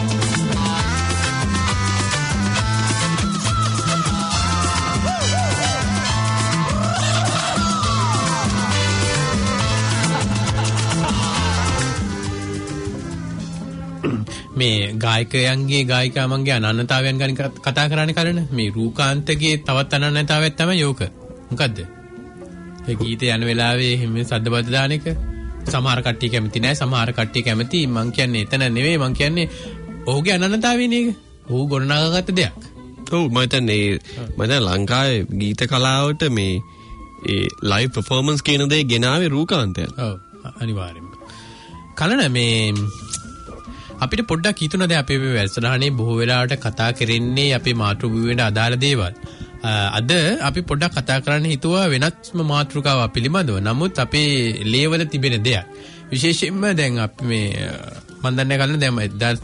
මේ ගායකයන්ගේ ගායිකාමන්ගේ අනන්‍යතාවයන් ගැන කතා කරන්නේ කරන මේ රූකාන්තගේ තවත් අනන්‍යතාවයක් තමයි යෝක. මොකද්ද? ඒ ගීතේ යන වෙලාවේ හිමි සද්දබද්ද දාන එක සමහර කට්ටිය කැමති නැහැ, සමහර කට්ටිය කැමති. මං කියන්නේ එතන නෙවෙයි, මං කියන්නේ ඔහුගේ අනන්‍යතාවයනේ ඒක. ඔහු ගොඩනගාගත්ත දෙයක්. ඔව් මම හිතන්නේ ලංකාවේ ගීත කලාවට මේ ඒ ලයිව් පර්ෆෝමන්ස් කියන දේ ගෙනාවේ රූකාන්තයන්. ඔව් අනිවාර්යෙන්ම. කලන මේ අපිට පොඩ්ඩක් හිතුණා දැන් අපේ වැඩසටහනේ බොහෝ වෙලාවට කතා කරන්නේ අපේ මාතෘභූමියට අදාළ දේවල්. අද අපි පොඩ්ඩක් කතා කරන්න හිතුවා වෙනත්ම මාතෘකාවක් පිළිබඳව. නමුත් අපේ ලේවල තිබෙන දෙයක්. විශේෂයෙන්ම දැන් අපි මේ මම දන්නේ කලින් දැන්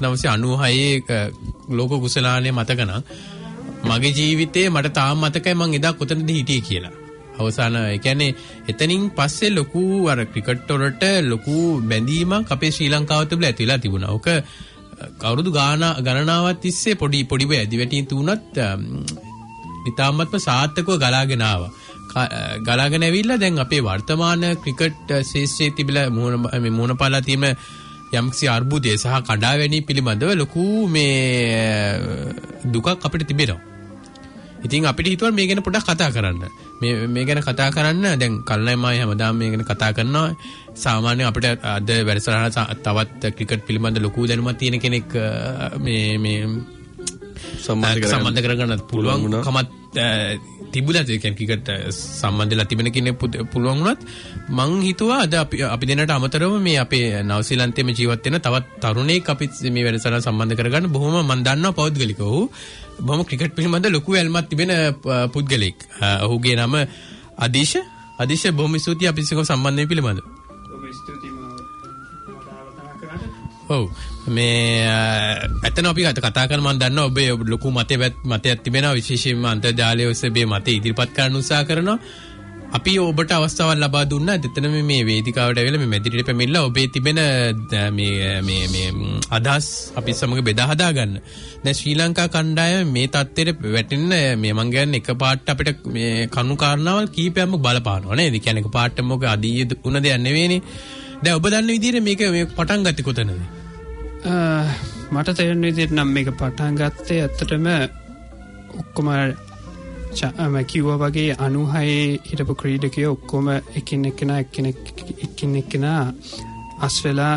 1996 ලෝක කුසලානේ මතක නම් මගේ ජීවිතේ මට තාම මතකයි මං එදා කොතනද හිටියේ කියලා. අවසාන ඒ කියන්නේ එතනින් පස්සේ ලොකු අර ක්‍රිකට් වලට ලොකු බැඳීමක් අපේ ශ්‍රී ලංකාව තුළ ඇති වෙලා තිබුණා. ඔක අවුරුදු ගණනාවක් තිස්සේ පොඩි වැදි වැටීම් තුනත් ඉතාමත්ම සාර්ථකව ගලාගෙන ආවා. ගලාගෙන ඇවිල්ලා දැන් අපේ වර්තමාන ක්‍රිකට් ශාස්ත්‍රයේ තිබිලා මොනපාලා තියෙන යම්කිසි අර්බුදය සහ කඩාවැනීම පිළිබඳව ලොකු මේ දුකක් අපිට තිබෙනවා. ඉතින් අපිට හිතුවා මේ ගැන පොඩ්ඩක් කතා කරන්න. මේ ගැන කතා කරන්න දැන් කල්නයි මම හැමදාම මේ ගැන කතා කරනවා. සාමාන්‍යයෙන් අපිට අද වැඩසටහන තවත් ක්‍රිකට් පිළිබඳ ලොකු දැනුමක් තියෙන කෙනෙක් මේ සම්බන්ධ කරගන්න පුළුවන් කමත් තිබුණා. ඒ කියන්නේ ක්‍රිකට් සම්බන්ධලා තිබෙන කෙනෙක් පුළුවන් වුණත් මං හිතුවා අද අපි දෙන්නට අමතරව මේ අපේ නවසීලන්තයේම ජීවත් වෙන තවත් තරුණයෙක් අපි මේ වැඩසටහන සම්බන්ධ කරගන්න බොහොම මම දන්නවා පෞද්ගලිකව. බොහොම ක්‍රිකට් පිළිබඳ ලොකු ඇල්මක් තිබෙන පුද්ගලෙක්. ඔහුගේ නම අදීශ බොහොම ස්තුතියි අපි සිකව සම්බන්ධයෙන් පිළිබඳ. ඔව් මේ ඇත්තන අපි කතා කරන මම දන්නවා ඔබේ ලොකු මතයක් තිබෙනවා. විශේෂයෙන්ම අන්තර්ජාලය ඔස්සේ ඔබේ මතය ඉදිරිපත් කරන්න උත්සාහ කරනවා. අපි ඔබට අවස්ථාවක් ලබා දුන්නා. දෙතන මේ වේදිකාවට ඇවිල්ලා මේ මැදිරියට පැමිණලා ඔබේ තිබෙන මේ අදහස් අපි සමග බෙදා හදා ගන්න. දැන් ශ්‍රී ලංකා කණ්ඩායම මේ තත්ත්වයට වැටෙන්න මේ මං කියන්නේ එකපාරට අපිට මේ කණු කාරණාවල් කීපයක්ම බලපානවා නේද? කියන්නේ එකපාරට මොකද අදීය උන දෙයක් නෙවෙයිනේ. දැන් ඔබ දන්න විදිහට මේක පටන් ගත්තේ කොතනද? මට තේරෙන විදිහට නම් මේක පටන් ගත්තේ ඇත්තටම ඔක්කොම කිව්වා වගේ 96 හිටපු ක්‍රීඩකයෝ ඔක්කොම එකින් එක්කෙනා අස් වෙලා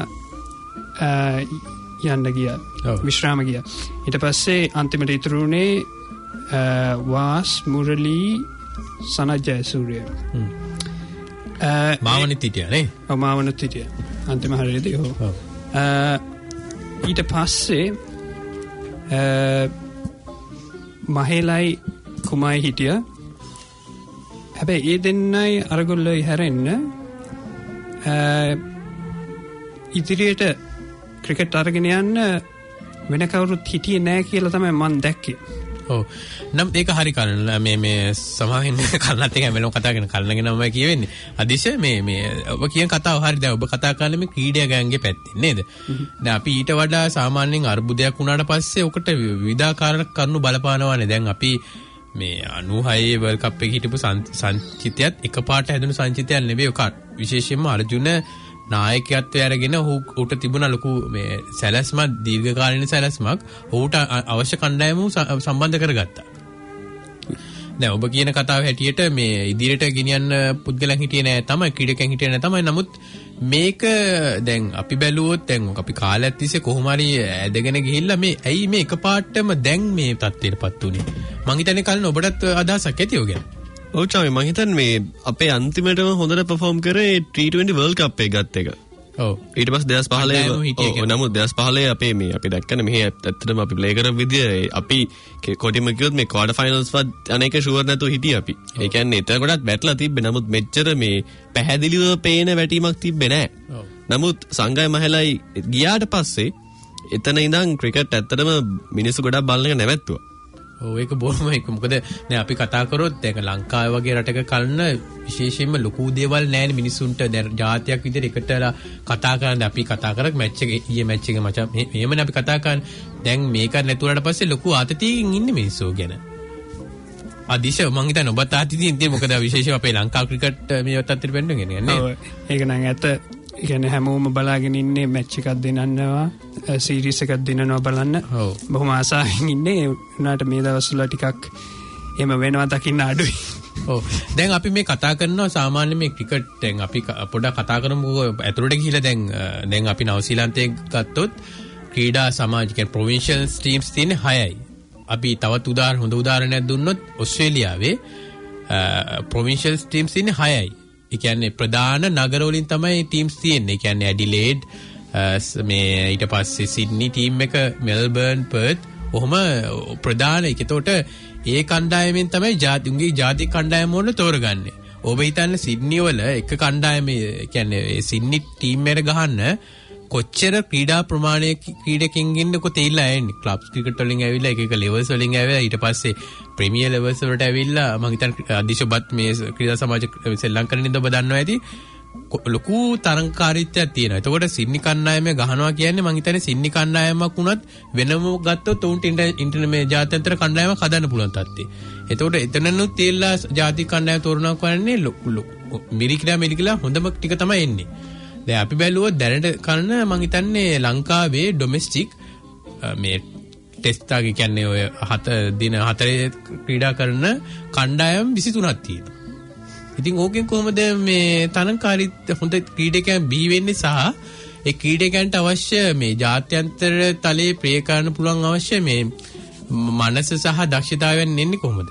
යන්න ගියා. විශ්‍රාම ගියා. ඊට පස්සේ අන්තිමට ඉතුරුනේ වාස් මුරලී සනත් ජයසූරිය. මාවනිත් හිටියා නේ? ඔව් මාවනිත් හිටියා. අන්තිම හරියදී ඔව්. ඊට පස්සේ මහේලයි කුමයි හිටියා. හැබැයි ඒ දෙන්නයි අරගොල්ලෝ හැරෙන්න ඉදිරියට ක්‍රිකට් අරගෙන යන්න වෙන කවුරුත් හිටියේ නැහැ කියලා තමයි මම දැක්කේ. ඔව්. නම් ඒක හරි කලන මේ සමාවෙන් කලනත් එක හැමලම කතා කරන කලනගෙන මම කියවෙන්නේ. අදිශ මේ ඔබ කියන කතාව හරි. දැන් ඔබ කතා කරන්නේ මේ ක්‍රීඩකයන්ගේ පැත්තෙන් නේද? දැන් අපි ඊට වඩා සාමාන්‍යයෙන් අර්බුදයක් වුණාට පස්සේ ඔකට විවිධාකාර කරුණු බලපානවානේ. දැන් අපි මේ 96 වර්ල්ඩ් කප් එකේ හිටපු සංචිතයත් එකපාරට හැදුණු සංචිතයක් නෙවෙයි. ඔක විශේෂයෙන්ම අර්ජුන නායකත්වය අරගෙන ඔහුට තිබුණ ලොකු මේ සැලැස්මක් දීර්ඝකාලීන සැලැස්මක් ඔහුට අවශ්‍ය කණ්ඩායම සම්බන්ධ කරගත්තා. දැන් ඔබ කියන කතාව හැටියට මේ ඉදිරියට ගෙනියන්න පුද්ගලයන් හිටියේ නෑ තමයි, ක්‍රීඩකයන් හිටියේ නෑ තමයි. නමුත් මේක දැන් අපි බැලුවොත් දැන් අපි කාලයක් තිස්සේ කොහොම හරි ඇදගෙන ගිහිල්ලා මේ ඇයි මේ එකපාරටම දැන් මේ තත්ත්වයටපත් උනේ? මං හිතන්නේ කලින් ඔබටත් අදහසක් ඇති ඔය ගැන. ඔව් චාමි මම හිතන්නේ මේ අපේ අන්තිමටම හොඳට perform කරේ T20 World Cup එක ගත්ත එක. ඔව්. ඊට පස්සේ 2015 නමුත් 2015 අපේ මේ අපි දැක්කනේ මෙහි ඇත්තටම අපි ප්ලේ කරපු විදිය අපි කොටිම කිව්වොත් මේ ක්වාටර් ෆයිනල්ස් වත් අනේක ෂුවර් නැතුව හිටියේ අපි. ඒ කියන්නේ එතන කොටත් බැටලා තිබ්බේ. නමුත් මෙච්චර මේ පැහැදිලිව පේන වැටීමක් තිබ්බේ නැහැ. නමුත් සංගය මහලයි ගියාට පස්සේ එතන ඉඳන් ක්‍රිකට් ඇත්තටම මිනිස්සු ගොඩක් බලන එක නැවැත්තුවා. ඔව් ඒක බොහොම ඒක මොකද දැන් අපි කතා කරොත් දැන් ලංකාව වගේ රටක කලන විශේෂයෙන්ම ලොකු දේවල් නැහැනේ මිනිස්සුන්ට දැන් ජාතියක් විදිහට එකටලා කතා කරන්නේ අපි කතා කරක් මැච් එක ඊයේ මැච් එක මචං මෙහෙමනේ අපි කතා කරන්නේ දැන් මේක නැතුණාට පස්සේ ලොකු ආතතියකින් ඉන්නේ මිනිස්සු ගැන අදිශ මං හිතන්නේ ඔබත් ආතතියෙන් තියෙන්නේ මොකද විශේෂයෙන් අපේ ලංකා ක්‍රිකට් මේ තත්ත්වෙට වෙන්නේ නේද ඔව් ඒක නම් ඇත්ත කියන්නේ හැමෝම බලාගෙන ඉන්නේ මැච් එකක් දෙනන්නවා සීරීස් එකක් දෙනනවා බලන්න බොහොම ආසාවෙන් ඉන්නේ උනාට මේ දවස්වල ටිකක් එහෙම වෙනවා දකින්න අඩුයි. ඔව් දැන් අපි මේ කතා කරනවා සාමාන්‍ය මේ ක්‍රිකට් දැන් අපි පොඩ්ඩක් කතා කරමු ඇතුළට ගිහිලා දැන් අපි නවසීලන්තයේ ගත්තොත් ක්‍රීඩා සමාජ කියන්නේ ප්‍රොවින්ෂල් ටීම්ස් තියෙන්නේ 6යි. අපි තවත් හොඳ උදාහරණයක් දුන්නොත් ඕස්ට්‍රේලියාවේ ප්‍රොවින්ෂල් ටීම්ස් තියෙන්නේ 6යි. ඒ කියන්නේ ප්‍රධාන නගර වලින් තමයි ටීම්ස් තියෙන්නේ. ඒ කියන්නේ ඇඩිලේඩ් මේ ඊට පස්සේ සිඩ්නි ටීම් එක මෙල්බර්න් පර්ත් ඔහොම ප්‍රධාන ඒකතොට ඒ කණ්ඩායමෙන් තමයි උන්ගේ ජාතික කණ්ඩායම වල තෝරගන්නේ. ඔබ හිතන්න සිඩ්නි වල එක කණ්ඩායමේ කියන්නේ සිඩ්නි ටීම් එකට ගහන්න කොච්චර ක්‍රීඩා ප්‍රමාණයක ක්‍රීඩකින් ඉන්නකො තේිලා එන්නේ. ක්ලබ්ස් ක්‍රිකට් වලින් ඇවිල්ලා එක ලෙවල්ස් වලින් ඇවිල්ලා ඊට පස්සේ ප්‍රීමියර් ලෙවල්ස් වලට ඇවිල්ලා මම හිතන්නේ අදිශොබත් මේ ක්‍රීඩා සමාජ ශ්‍රී ලංකාවේ ඔබ දන්නවා ඇති ලොකු තරංකාරීත්වයක් තියෙනවා. එතකොට සිඩ්නි කණ්ඩායම ගහනවා කියන්නේ මම හිතන්නේ සිඩ්නි කණ්ඩායමක් වුණත් වෙනම ගත්තොත් උන්ට ඉන්ටර්නෙට් මේ ජාත්‍යන්තර කණ්ඩායමක් හදන්න පුළුවන් තත්ත්වේ. එතකොට එතනනුත් තේල්ලා ජාතික කණ්ඩායම තෝරනවා කියන්නේ මිරිකිලා හොඳම ටික තමයි එන්නේ. දැන් අපි බැලුවොත් දැනට කරන මම හිතන්නේ ලංකාවේ ඩොමෙස්ටික් මේ ටෙස්ට් එක කියන්නේ ඔය 4 ක්‍රීඩා කරන කණ්ඩායම් 23ක් තියෙනවා. ඉතින් ඕකෙන් කොහොමද මේ තරංකාරීත්වය හොඳ ක්‍රීඩකයන් බිහි වෙන්නේ සහ ඒ ක්‍රීඩකයන්ට අවශ්‍ය මේ ජාත්‍යන්තර තලයේ ප්‍රේ කරන්න පුළුවන් අවශ්‍ය මේ මනස සහ දක්ෂතාවයන් එන්නේ කොහොමද?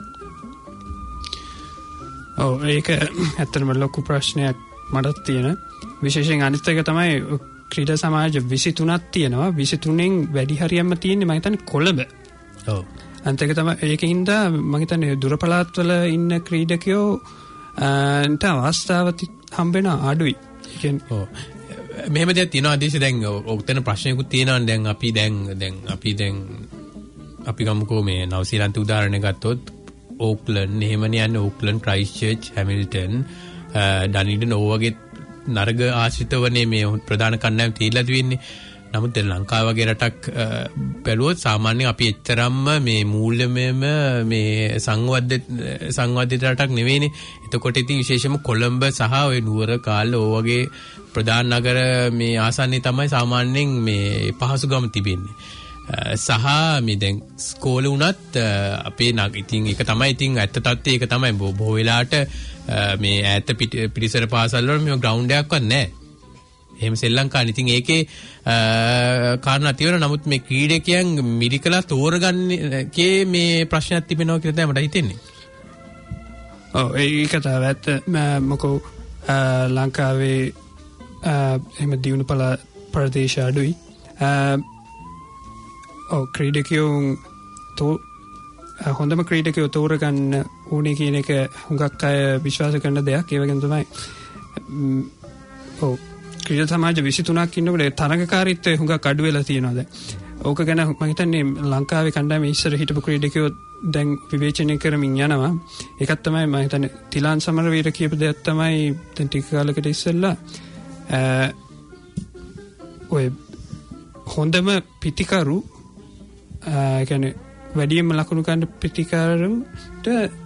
ඔව් ඒක ඇත්තටම ලොකු ප්‍රශ්නයක් මටත් තියෙන. විශේෂයෙන් අනිත් එක තමයි ක්‍රීඩා සමාජ 23ක් තියෙනවා. 23න් වැඩි හරියක්ම තියෙන්නේ මම හිතන්නේ කොළඹ. ඔව්. අනිත් එක තමයි ඒකින්ද මම හිතන්නේ දුර පළාත්වල ඉන්න ක්‍රීඩකයෝ න්ට අවස්ථාව හම්බෙන අඩුයි. ඔව්. මෙහෙම දෙයක් තියෙනවා අදේශ දැන් ඔතන ප්‍රශ්නයකුත් තියෙනවා දැන් අපි ගමුකෝ මේ නවසීලන්ත උදාහරණයක් ගත්තොත් ඕක්ලන්ඩ් එහෙමනේ යන්නේ ඕක්ලන්ඩ් ක්‍රයිස්ට්චර්ච් හැමිල්ටන් ඩනිඩන් ඕවගේ නර්ග ආශ්‍රිතවනේ මේ ප්‍රධාන කණ්ඩායම් තියලා තියෙන්නේ. නමුත් දැන් ලංකාව වගේ රටක් බැලුවොත් සාමාන්‍යයෙන් අපි එච්චරම්ම මේ මූල්‍යමයම මේ සංවර්ධිත රටක් නෙවෙයිනේ. එතකොට ඉතින් විශේෂයෙන්ම කොළඹ සහ ඔය නුවර කාල ඕ වගේ ප්‍රධාන නගර මේ ආසන්නයේ තමයි සාමාන්‍යයෙන් මේ පහසුකම් තිබෙන්නේ. සහ මේ දැන් ස්කෝලේ වුණත් අපේ ඉතින් ඒක තමයි ඉතින් ඇත්ත තත්ත්වය ඒක තමයි බොහෝ වෙලාවට මේ ඈත පිටිසර පාසල් වල මේ ග්‍රවුන්ඩ් එකක්වත් නැහැ. එහෙම ශ්‍රී ලංකාවේ ඉතින් ඒකේ කාරණා තියෙනවා. නමුත් මේ ක්‍රීඩකයන් මිරිකලා තෝරගන්නකේ මේ ප්‍රශ්නයක් තිබෙනවා කියලා තමයි මට හිතෙන්නේ. ඔව් ඒක තමයි ඇත්ත. මොකෝ ලංකාවේ එහෙම දියුණු ප්‍රදේශ අඩුයි. ක්‍රීඩකයෝ හොඳම ක්‍රීඩකයෝ තෝරගන්න ඕනේ කියන එක හුඟක් අය විශ්වාස කරන දෙයක්. ඒ වගේම තමයි ක්‍රීඩා සමාජ 23ක් ඉන්නකොට තරඟකාරීත්වය හුඟක් අඩු වෙලා තියෙනවා දැන්. ඕක ගැන මම හිතන්නේ ලංකාවේ කණ්ඩායමේ ඉස්සර හිටපු ක්‍රීඩකයෝ දැන් විවේචනය කරමින් යනවා. ඒකත් තමයි මම හිතන්නේ තිලාන් සමරවීර කියපු දෙයක් තමයි දැන් ටික කාලයකට ඉස්සෙල්ලා ඔය හොඳම පිටිකරු කියන්නේ වැඩියෙන්ම ලකුණු ගන්න පිටිකරුට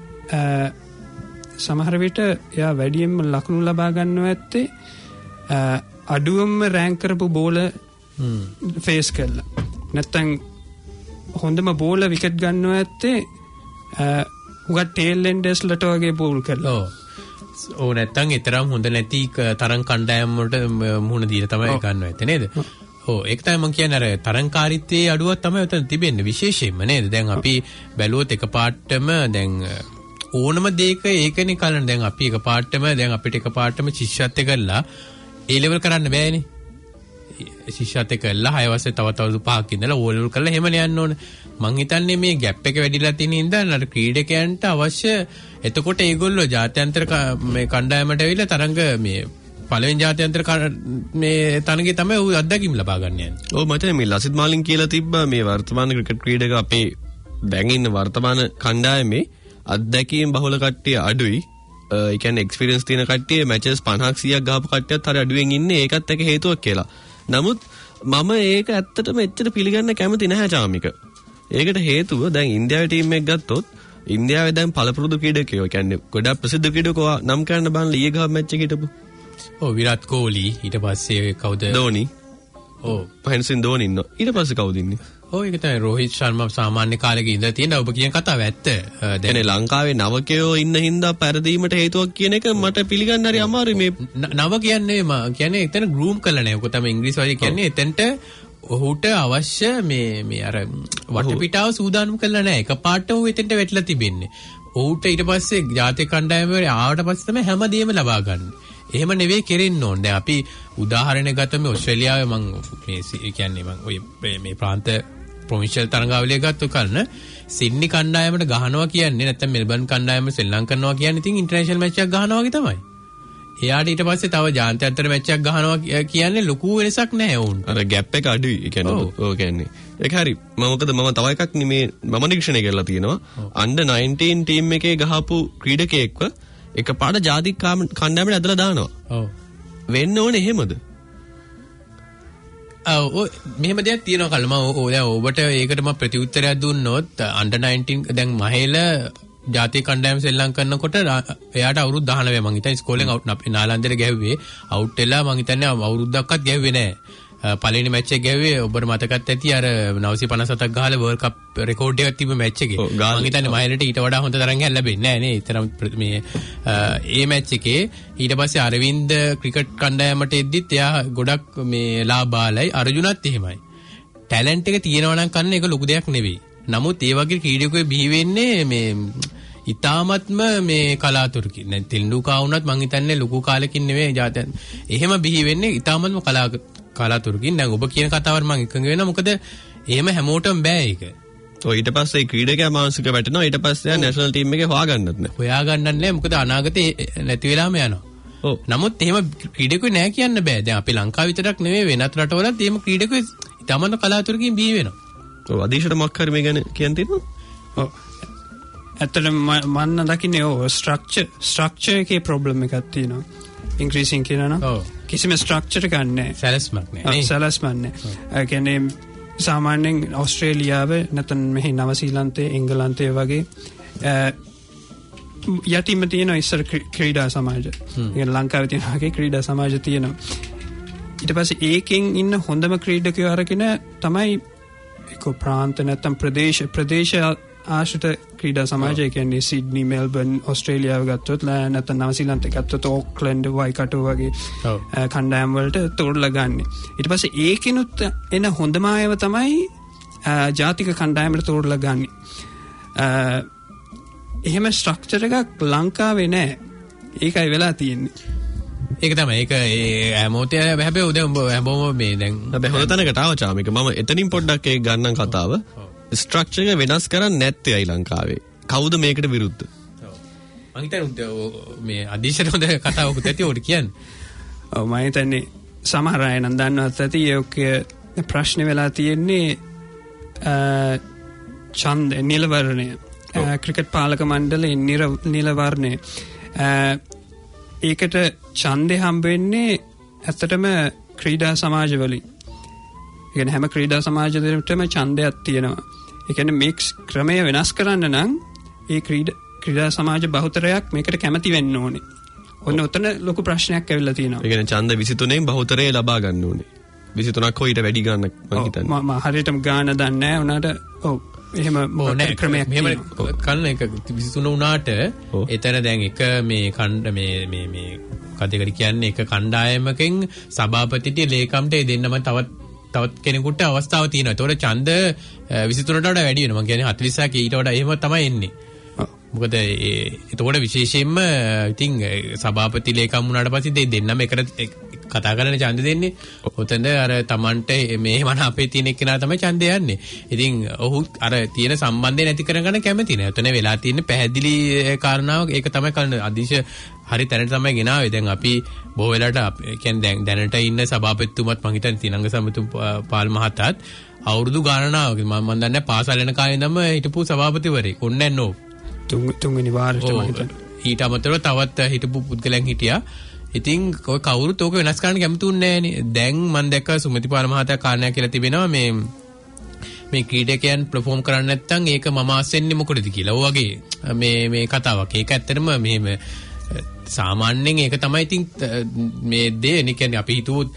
සමහර විට එයා වැඩියෙන්ම ලකුණු ලබා ගන්නවා ඇත්තේ අඩුවම රෑන්ක් කරපු බෝල ෆේස් කරලා. නැත්තම් හොඳම බෝල විකට් ගන්නවා ඇත්තේ උගත් ටේල් එන්ඩර්ස්ලට වගේ බෝල් කරලා. ඔව් නැත්තම් ඊතරම් හොඳ නැති තරම් කණ්ඩායම් වලට මුහුණ දීලා තමයි ගන්නවා ඇත්තේ නේද? ඔව් ඒක තමයි මම කියන්නේ අර තරංකාරීත්වයේ අඩුවක් තමයි උතන තිබෙන්නේ විශේෂයෙන්ම නේද? දැන් අපි බැලුවොත් එකපාරටම දැන් ඕනම දෙයක ඒකනේ කලන දැන් අපි එකපාරටම දැන් අපිට එකපාරටම ශිෂ්‍යත්වය කරලා ඒ ලෙවල් කරන්න බෑනේ. ශිෂ්‍යත්වය කරලා 6 වසරේ තව අවුරුදු 5ක් ඉඳලා ඕ ලෙවල් කරලා එහෙමනේ යන්න ඕනේ. මං හිතන්නේ මේ ગેප් එක වැඩිලා තියෙන හින්දා අර ක්‍රීඩකයන්ට අවශ්‍ය එතකොට ඒගොල්ලෝ ජාත්‍යන්තර මේ කණ්ඩායමට ඇවිල්ලා තරඟ මේ පළවෙනි ජාත්‍යන්තර මේ තරඟේ තමයි ඌ අත්දැකීම් ලබා ගන්න යන්නේ. ඔව් මචං මේ ලසිත් මාලින් කියලා තිබ්බා මේ වර්තමාන ක්‍රිකට් ක්‍රීඩක අපේ දැන් ඉන්න වර්තමාන කණ්ඩායමේ අත්දැකීම් බහුල කට්ටිය අඩුයි. ඒ කියන්නේ එක්ස්පීරියන්ස් තියෙන කට්ටිය මැචස් 50ක් 100ක් ගහපු කට්ටියත් හරි අඩුවෙන් ඉන්නේ. ඒකත් එක හේතුවක් කියලා. නමුත් මම ඒක ඇත්තටම එච්චර පිළිගන්න කැමති නැහැ චාමික. ඒකට හේතුව දැන් ඉන්දියාවේ ටීම් එක ගත්තොත් ඉන්දියාවේ දැන් පළපුරුදු ක්‍රීඩකයෝ කියන්නේ ගොඩක් ප්‍රසිද්ධ ක්‍රීඩකෝ නම් කරන්න බලන්න ඊයේ ගහ මැච් එකේ හිටපු. ඔව් විරාට් කොහ්ලි ඊට පස්සේ කවුද? ධෝනි. ඔව් මහෙන්ද්‍ර ධෝනි ඉන්නවා. ඊට පස්සේ කවුද ඉන්නේ? ඔව් ඒක තමයි රෝහිත් ශර්මා සාමාන්‍ය කාලෙක ඉඳලා තියෙන ඔබ කියන කතාව ඇත්ත. දැන් ලංකාවේ නවකයෝ ඉන්න හින්දා පෙරදීමට හේතුවක් කියන එක මට පිළිගන්න හරි අමාරුයි. මේ නව කියන්නේ කියන්නේ එතන ගෲම් කරලා නැහැ. ඔක තමයි ඉංග්‍රීසි වලින් කියන්නේ එතනට ඔහුට අවශ්‍ය මේ අර වටපිටාව සූදානම් කරලා නැහැ. එකපාරට ඔහු එතනට වැටලා තිබෙන්නේ. ඔහුට ඊට පස්සේ ජාතික කණ්ඩායමේ ආවට පස්සේ තමයි හැමදේම ලබා ගන්න. එහෙම නෙවෙයි කෙරෙන්න ඕනේ. දැන් අපි උදාහරණයක් ගත්තම මේ ඕස්ට්‍රේලියාවේ මම මේ කියන්නේ මම ඔය මේ ප්‍රාන්ත ප්‍රොවින්ෂල් තරඟාවලිය ගත්ත කරන සිඩ්නි කණ්ඩායමට ගහනවා කියන්නේ නැත්නම් මෙල්බර්න් කණ්ඩායම ශ්‍රී ලංකා කරනවා කියන්නේ ඉතින් ඉන්ටර්නැෂනල් මැච් එකක් ගහනවා වගේ තමයි. එයාට ඊට පස්සේ තව ජාත්‍යන්තර මැච් එකක් ගහනවා කියන්නේ ලොකු වෙනසක් නැහැ වුන්. අර ગેප් එක අඩුයි. ඒ කියන්නේ ඔව් කියන්නේ. ඒක හරි. මොකද මම තව එකක් මේ මම නිරීක්ෂණය කරලා තියෙනවා. අන්ඩර් 19 ටීම් එකේ ගහපු ක්‍රීඩකයෙක්ව එකපාරට ජාතික කණ්ඩායමට ඇදලා දානවා. ඔව්. වෙන්න ඕනේ එහෙමද? ඔව් මෙහෙම දෙයක් තියෙනවා කල්ම. දැන් ඔබට ඒකට මම ප්‍රතිඋත්තරයක් දුන්නොත් අන්ඩර් 19 දැන් මහේල ජාතික කණ්ඩායම ශ්‍රී ලංකා කරනකොට එයාට අවුරුදු 19 මං හිතන්නේ ඉස්කෝලෙන් අවුට් අපි නාලන්දේ ගැහුවේ අවුට් වෙලා මං හිතන්නේ අවුරුද්දක්වත් ගැහුවේ නැහැ. පළවෙනි මැච් එක ගැහුවේ ඔබට මතකත් ඇති අර 957ක් ගහලා වර්ල්ඩ් කප් රෙකෝඩ් එකක් තිබ්බ මැච් එකේ. මං හිතන්නේ මහේලට ඊට වඩා හොඳ තරංගයක් ලැබෙන්නේ නැහැ නේ. ඊතරම් මේ ඒ මැච් එකේ ඊට පස්සේ අරවින්ද ක්‍රිකට් කණ්ඩායමට එද්දිත් එයා ගොඩක් මේ ලාභාලයි අර්ජුනත් එහෙමයි. ටැලන්ට් එක තියෙනවා නම් කන්න ඒක ලොකු දෙයක් නෙවෙයි. නමුත් ඒ වගේ ක්‍රීඩකයෝ බිහි වෙන්නේ මේ ඉතාමත්ම මේ කලාතුරකින්. දැන් තෙන්ඩුල්කර් වුණත් මං හිතන්නේ ලොකු කාලෙකින් නෙවෙයි ජාතයන්. එහෙම බිහි වෙන්නේ ඉතාමත්ම කලාතුරකින්. දැන් ඔබ කියන කතාවට මං එකඟ වෙනවා. මොකද එහෙම හැමෝටම බෑ ඒක. ඔය ඊට පස්සේ ක්‍රීඩකයා මානසික වැටෙනවා. ඊට පස්සේ නැෂනල් ටීම් එකේ හොයාගන්නත් නෑ. හොයාගන්නත් නෑ. මොකද අනාගතේ නැති වෙලාම යනවා. ඔව්. නමුත් එහෙම ක්‍රීඩකයෝ නෑ කියන්න බෑ. දැන් අපි ලංකාව විතරක් නෙවෙයි වෙනත් රටවලත් එහෙම ක්‍රීඩකයෝ ඉතාමත්ම කලාතුරකින් බිහි වෙනවා. ඔව් අදීශට මොකක් හරි මේ ගැන කියන්න තියෙනවා? ඔව්. ඇත්තටම මන්න දකින්නේ ඔව් ස්ට්‍රක්චර් එකේ ප්‍රොබ්ලම් එකක් තියෙනවා. ඉංග්‍රීසියෙන් කියනවා නම් කිසිම ස්ට්‍රක්චර් එකක් නැහැ. සැලැස්මක් නැහැ. සැලැස්මක් නැහැ. ඒ කියන්නේ සාමාන්‍යයෙන් ඕස්ට්‍රේලියාවේ නැත්නම් මෙහි නවසීලන්තයේ එංගලන්තයේ වගේ යටිම තියෙන ඉස්සර ක්‍රීඩා සමාජ. ඒ ලංකාවේ තියෙන වගේ ක්‍රීඩා සමාජ තියෙනවා. ඊට පස්සේ ඒකෙන් ඉන්න හොඳම ක්‍රීඩකයෝ අරගෙන තමයි ඒක ප්‍රාන්ත නැත්නම් ප්‍රදේශ ආශ්‍රිත ක්‍රීඩා සමාජය කියන්නේ සිඩ්නි මෙල්බර්න් ඕස්ට්‍රේලියාව ගත්තොත් නැත්නම් නවසීලන්තේ ගත්තොත් ඕක්ලන්ඩ් වයිකටෝ වගේ කණ්ඩායම් වලට තෝරලා ගන්න. ඊට පස්සේ ඒකිනුත් එන හොඳම අයව තමයි ජාතික කණ්ඩායමට තෝරලා ගන්න. එහෙම ස්ට්‍රක්චර් එකක් ලංකාවේ නැහැ. ඒකයි වෙලා තියෙන්නේ. ඒක තමයි ඒක හැමෝටම හැබැයි උදේ උඹ හැමෝම මේ දැන් හැබැයි හොඳ තැනකට ආව චාමික මම එතනින් පොඩ්ඩක් ඒක ගන්නම් කතාව. ස්ට්‍රක්චර් එක වෙනස් කරන්නේ නැත්තේ අයි ලංකාවේ. කවුද මේකට විරුද්ධ? මම හිතන්නේ මේ අදීශට හොඳ කතාවකුත් ඇති ඔකට කියන්නේ. ඔව් මම හිතන්නේ සමහර අය නම් දන්නවත් ඇති ඒකේ ප්‍රශ්නේ වෙලා තියෙන්නේ ඡන්ද නිලවරණය. ක්‍රිකට් පාලක මණ්ඩලයේ නිලවරණය. ඒකට ඡන්දේ හම්බ වෙන්නේ ඇත්තටම ක්‍රීඩා සමාජවලින්. ඒ කියන්නේ හැම ක්‍රීඩා සමාජයකටම ඡන්දයක් තියෙනවා. ඒ කියන්නේ මේ ක්‍රමය වෙනස් කරන්න නම් ඒ ක්‍රීඩා සමාජ බහුතරයක් මේකට කැමති වෙන්න ඕනේ. ඔන්න ඔතන ලොකු ප්‍රශ්නයක් ඇවිල්ලා තියෙනවා. ඒ කියන්නේ ඡන්ද 23න් බහුතරය ලබා ගන්න ඕනේ. 23ක් හොයිට වැඩි ගන්න මම හිතන්නේ. මම හරියටම ගාන දන්නේ නැහැ. උනාට ඔව් එහෙම ක්‍රමයක් මෙහෙම කන්න එක 23 උනාට එතන දැන් එක මේ කණ්ඩ මේ කඩේකට කියන්නේ එක කණ්ඩායමකින් සභාපතිට ලේකම්ට දෙන්නම තවත් කෙනෙකුට අවස්ථාවක් තියෙනවා. ඒතකොට ඡන්ද 23ට වඩා වැඩි වෙනවා. මම කියන්නේ 40ක් ඊට වඩා එහෙම තමයි එන්නේ. මොකද එතකොට විශේෂයෙන්ම ඉතින් සභාපති ලේකම් වුණාට පස්සේ දෙන්නම එකට කතා කරන්න ඡන්ද දෙන්නේ. ඔතන අර Tamanට මේ වන අපේ තියෙන එක්කෙනා තමයි ඡන්දය යන්නේ. ඉතින් ඔහු අර තියෙන සම්බන්ධය නැති කරගන්න කැමති නෑ. ඔතන වෙලා තියෙන පැහැදිලි කාරණාවක් ඒක තමයි කරන්න අධිශ හරි තැනට තමයි ගෙනාවේ. දැන් අපි බොහෝ වෙලාවට කියන්නේ දැනට ඉන්න සභාපතිතුමත් මං හිතන්නේ තිලංග සමතු පාල් මහතාත් අවුරුදු ගණනාවක මම දන්නේ පාසල් යන කාලේ ඉඳන්ම හිටපු සභාපතිවරයෙක්. ඔන්නේ නෝ තුන්වෙනි වාරයට මම හිතන්නේ. ඊට අමතරව තවත් හිටපු පුද්ගලයන් හිටියා. ඉතින් කවුරුත් ඕක වෙනස් කරන්න කැමතුන්නේ නෑනේ. දැන් මම දැක්කා සුමතිපාල මහතා කාරණා කියලා තිබෙනවා මේ ක්‍රීඩකයන් පර්ෆෝම් කරන්නේ නැත්නම් ඒක මම ආසෙන්නේ මොකටද කියලා. ඔය වගේ මේ කතාවක්. ඒක ඇත්තටම මෙහෙම සාමාන්‍යයෙන් ඒක තමයි ඉතින් මේ දේ කියන්නේ අපි හිතුවොත්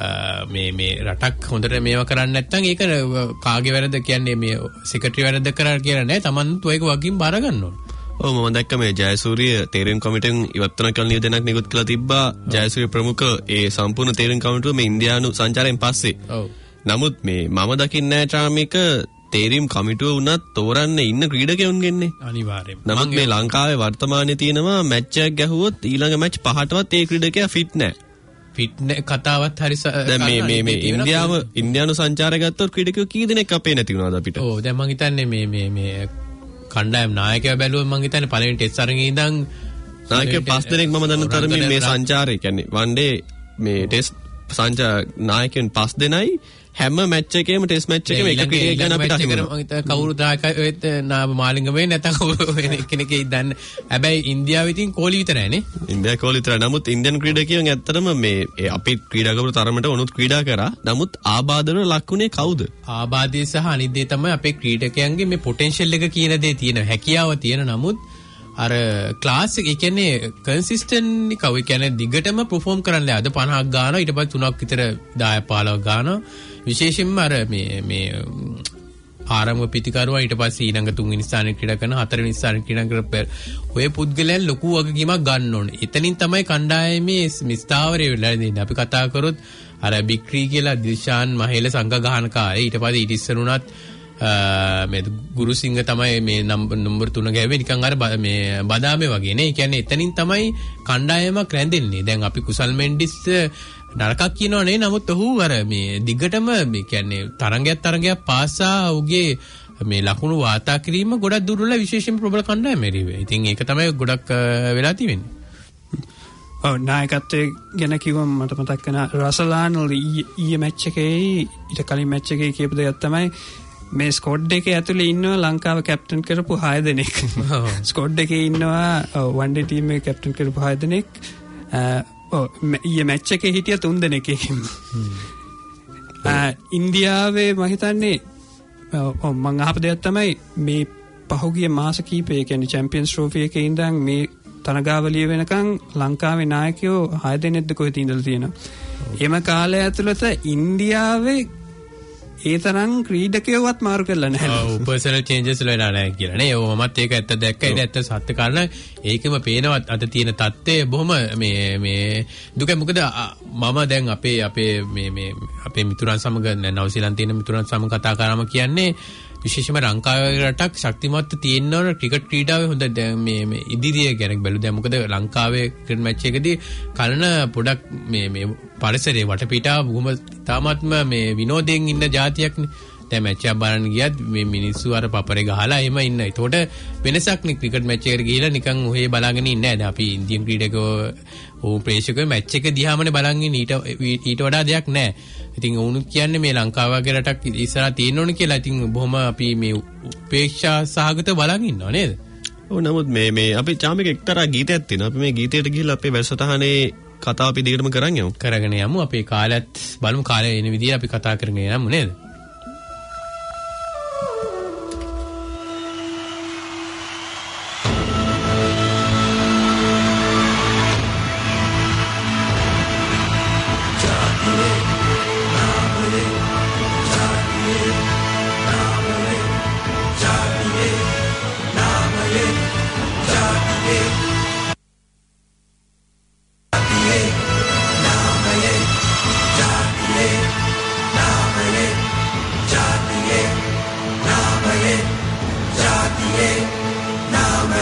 මේ රටක් හොඳට මේවා කරන්නේ නැත්නම් ඒක කාගේ වැරද්ද කියන්නේ මේ සෙක්‍රටරි වැරද්ද කරා කියලා නෑ. Tamanත් ඔයක වගකීම් බාර ගන්න ඕන. ඔව් මම දැක්ක මේ ජයසූරිය තේරීම් කමිටුවෙන් ඉවත් වෙන කල නියෝජනයක් නිකුත් කළා තිබ්බා. ජයසූරිය ප්‍රමුඛ ඒ සම්පූර්ණ තේරීම් කමිටුව මේ ඉන්දියානු සංචාරයෙන් පස්සේ. ඔව්. නමුත් මේ මම දකින්නේ නැහැ චාමික තේරීම් කමිටුව වුණත් තෝරන්නේ ඉන්න ක්‍රීඩකයන්ගෙන්නේ. අනිවාර්යයෙන්. නමුත් මේ ලංකාවේ වර්තමානයේ තියෙනවා මැච් එකක් ගැහුවොත් ඊළඟ මැච් 5ටවත් ඒ ක්‍රීඩකයා ෆිට නැහැ. ෆිට කතාවත් හරි දැන් මේ ඉන්දියානු සංචාරය ගත්තොත් ක්‍රීඩකයෝ කී දෙනෙක් අපේ නැති වුණාද අපිට? ඔව් දැන් මම හිතන්නේ මේ කණ්ඩායම් නායකයා බැලුවම මම හිතන්නේ පළවෙනි ටෙස්ට් අරගෙන ඉඳන් නායකයෝ 5 දෙනෙක් මම දන්න තරමින් මේ සංචාරය කියන්නේ වන් ඩේ මේ ටෙස්ට් නායකයන් 5 දෙනයි හැම මැච් එකේම ටෙස්ට් මැච් එකේම එක ක්‍රීඩකයෙක් ගන්න අපිට අහිමි කවුරු දායකයෙක් නාම මාලිංග වෙන්නේ නැත්නම් වෙන කෙනෙක් ඉදන්න. හැබැයි ඉන්දියාවේ ඉතින් කෝලි විතරයි නේ. ඉන්දියාවේ කෝලි විතරයි. නමුත් ඉන්දියන් ක්‍රීඩකයන් ඇත්තටම මේ අපි ක්‍රීඩා කරපු තරමට උනුත් ක්‍රීඩා කරා. නමුත් ආබාධවල ලක්ුණේ කවුද? ආබාධය සහ අනිත් දේ තමයි අපේ ක්‍රීඩකයන්ගේ මේ පොටෙන්ෂල් එක කියන දේ තියෙන හැකියාව තියෙන නමුත් අර ක්ලාස් එක කියන්නේ කන්සිස්ටන්ට්ලි කව කියන්නේ දිගටම perform කරන්න අද 50ක් ගානවා ඊට පස්සේ 3ක් විතර 10 15ක් ගානවා විශේෂයෙන්ම අර මේ ආරම්භ පිටිකරුවා ඊට පස්සේ ඊළඟ 3 වෙනි ස්ථානයේ ක්‍රීඩා කරන 4 වෙනි ස්ථානයේ ක්‍රීඩා කරපු ඔය පුද්ගලයන් ලොකු වගකීමක් ගන්න ඕනේ. එතනින් තමයි කණ්ඩායමේ ස්ථාවරය වෙලා ඉන්නේ. අපි කතා කරොත් අර බික්‍රී කියලා දිල්ෂාන් මහේල සංඝ ගහන කාලේ ඊට පස්සේ ඊට ඉස්සර උනත් මේ ගුරුසිංහ තමයි මේ නම්බර් 3 ගෑවේ නිකන් අර මේ බදාමේ වගේ නේ. ඒ කියන්නේ එතනින් තමයි කණ්ඩායමක් රැඳෙන්නේ. දැන් අපි කුසල් මෙන්ඩිස් නරකක් කියනවා නේ. නමුත් ඔහු අර මේ දිගටම මේ කියන්නේ තරංගයක් පාසා ඔහුගේ මේ ලකුණු වාතා කිරීම ගොඩක් දුර්වල විශේෂයෙන්ම ප්‍රබල කණ්ඩායම එරිවේ. ඉතින් ඒක තමයි ගොඩක් වෙලා තියෙන්නේ. ඔව් නායකත්වයේ ගැන කිව්වම මට මතක් වෙන රසලානෝල් ඊයේ මැච් එකේ ඊට කලින් මැච් එකේ කියපු දෙයක් තමයි මේ ස්කොඩ් එකේ ඇතුලේ ඉන්නවා ලංකාව කැප්ටන් කරපු 6 දෙනෙක්. ස්කොඩ් එකේ ඉන්නවා වන් ඩේ ටීම් එකේ කැප්ටන් කරපු 6 දෙනෙක්. ඊයේ මැච් එකේ හිටිය 3 දෙනෙක් එකකින්. ඉන්දියාවේ මම හිතන්නේ මම අහපු දෙයක් තමයි මේ පහුගිය මාස කිහිපයක කියන්නේ චැම්පියන්ස් ට්‍රෝෆි එකේ ඉඳන් මේ තරගාවලිය වෙනකන් ලංකාවේ නායකයෝ 6 දෙනෙක්ද කොහෙද ඉඳලා තියෙනවා. එම කාලය ඇතුළත ඉන්දියාවේ ඒ තරම් ක්‍රීඩකයෝවත් මාරු කරලා නැහැ. ඔව් පර්සනල් චේන්ජස් වෙලා නැහැ කියලා නේ. ඔව් මමත් ඒක ඇත්ත දැක්කා. ඒක ඇත්ත සත්‍ය කාරණා. ඒකෙම පේනවා අද තියෙන தත්ත්වය බොහොම මේ දුක මොකද මම දැන් අපේ අපේ මිතුරන් සමග නවසීලන්තේ තියෙන මිතුරන් සමග කතා කරාම කියන්නේ විශේෂයෙන්ම ලංකාවේ රටක් ශක්තිමත් තියෙනවන ක්‍රිකට් ක්‍රීඩාවේ හොඳ මේ ඉදිරිය ගැන බැලුවා. දැන් මොකද ලංකාවේ ක්‍රිකට් මැච් එකදී කලන පොඩක් මේ පරිසරයේ වටපිටාව බොහොම තාමත්ම මේ විනෝදයෙන් ඉන්න જાතියක්නේ. දැන් මැච් එක බලන්න ගියත් මේ මිනිස්සු අර පපරේ ගහලා එහෙම ඉන්න. ඒතකොට වෙනසක් නේ ක්‍රිකට් මැච් එකට ගිහලා නිකන් ඔහේ බලාගෙන ඉන්නේ නැහැ. දැන් අපි ඉන්දියන් ක්‍රීඩකයෝ ප්‍රේක්ෂකයෝ මැච් එක දිහාමනේ බලන් ඉන්නේ. ඊට වඩා දෙයක් නැහැ. ඉතින් වුණුත් කියන්නේ මේ ලංකාව වගේ රටක් ඉස්සරහා තියෙන්න ඕනේ කියලා. ඉතින් බොහොම අපි මේ උපේක්ෂා සහගත බලන් ඉන්නවා නේද? ඔව් නමුත් මේ අපි චාමික එක්තරා ගීතයක් තියෙනවා. අපි මේ ගීතයට ගිහිල්ලා අපේ වැඩසටහනේ කතාව අපි දිගටම කරන් යමු. කරගෙන යමු. අපේ කාලයත් බලමු කාලය එන විදිහට අපි කතා කරගෙන යමු නේද?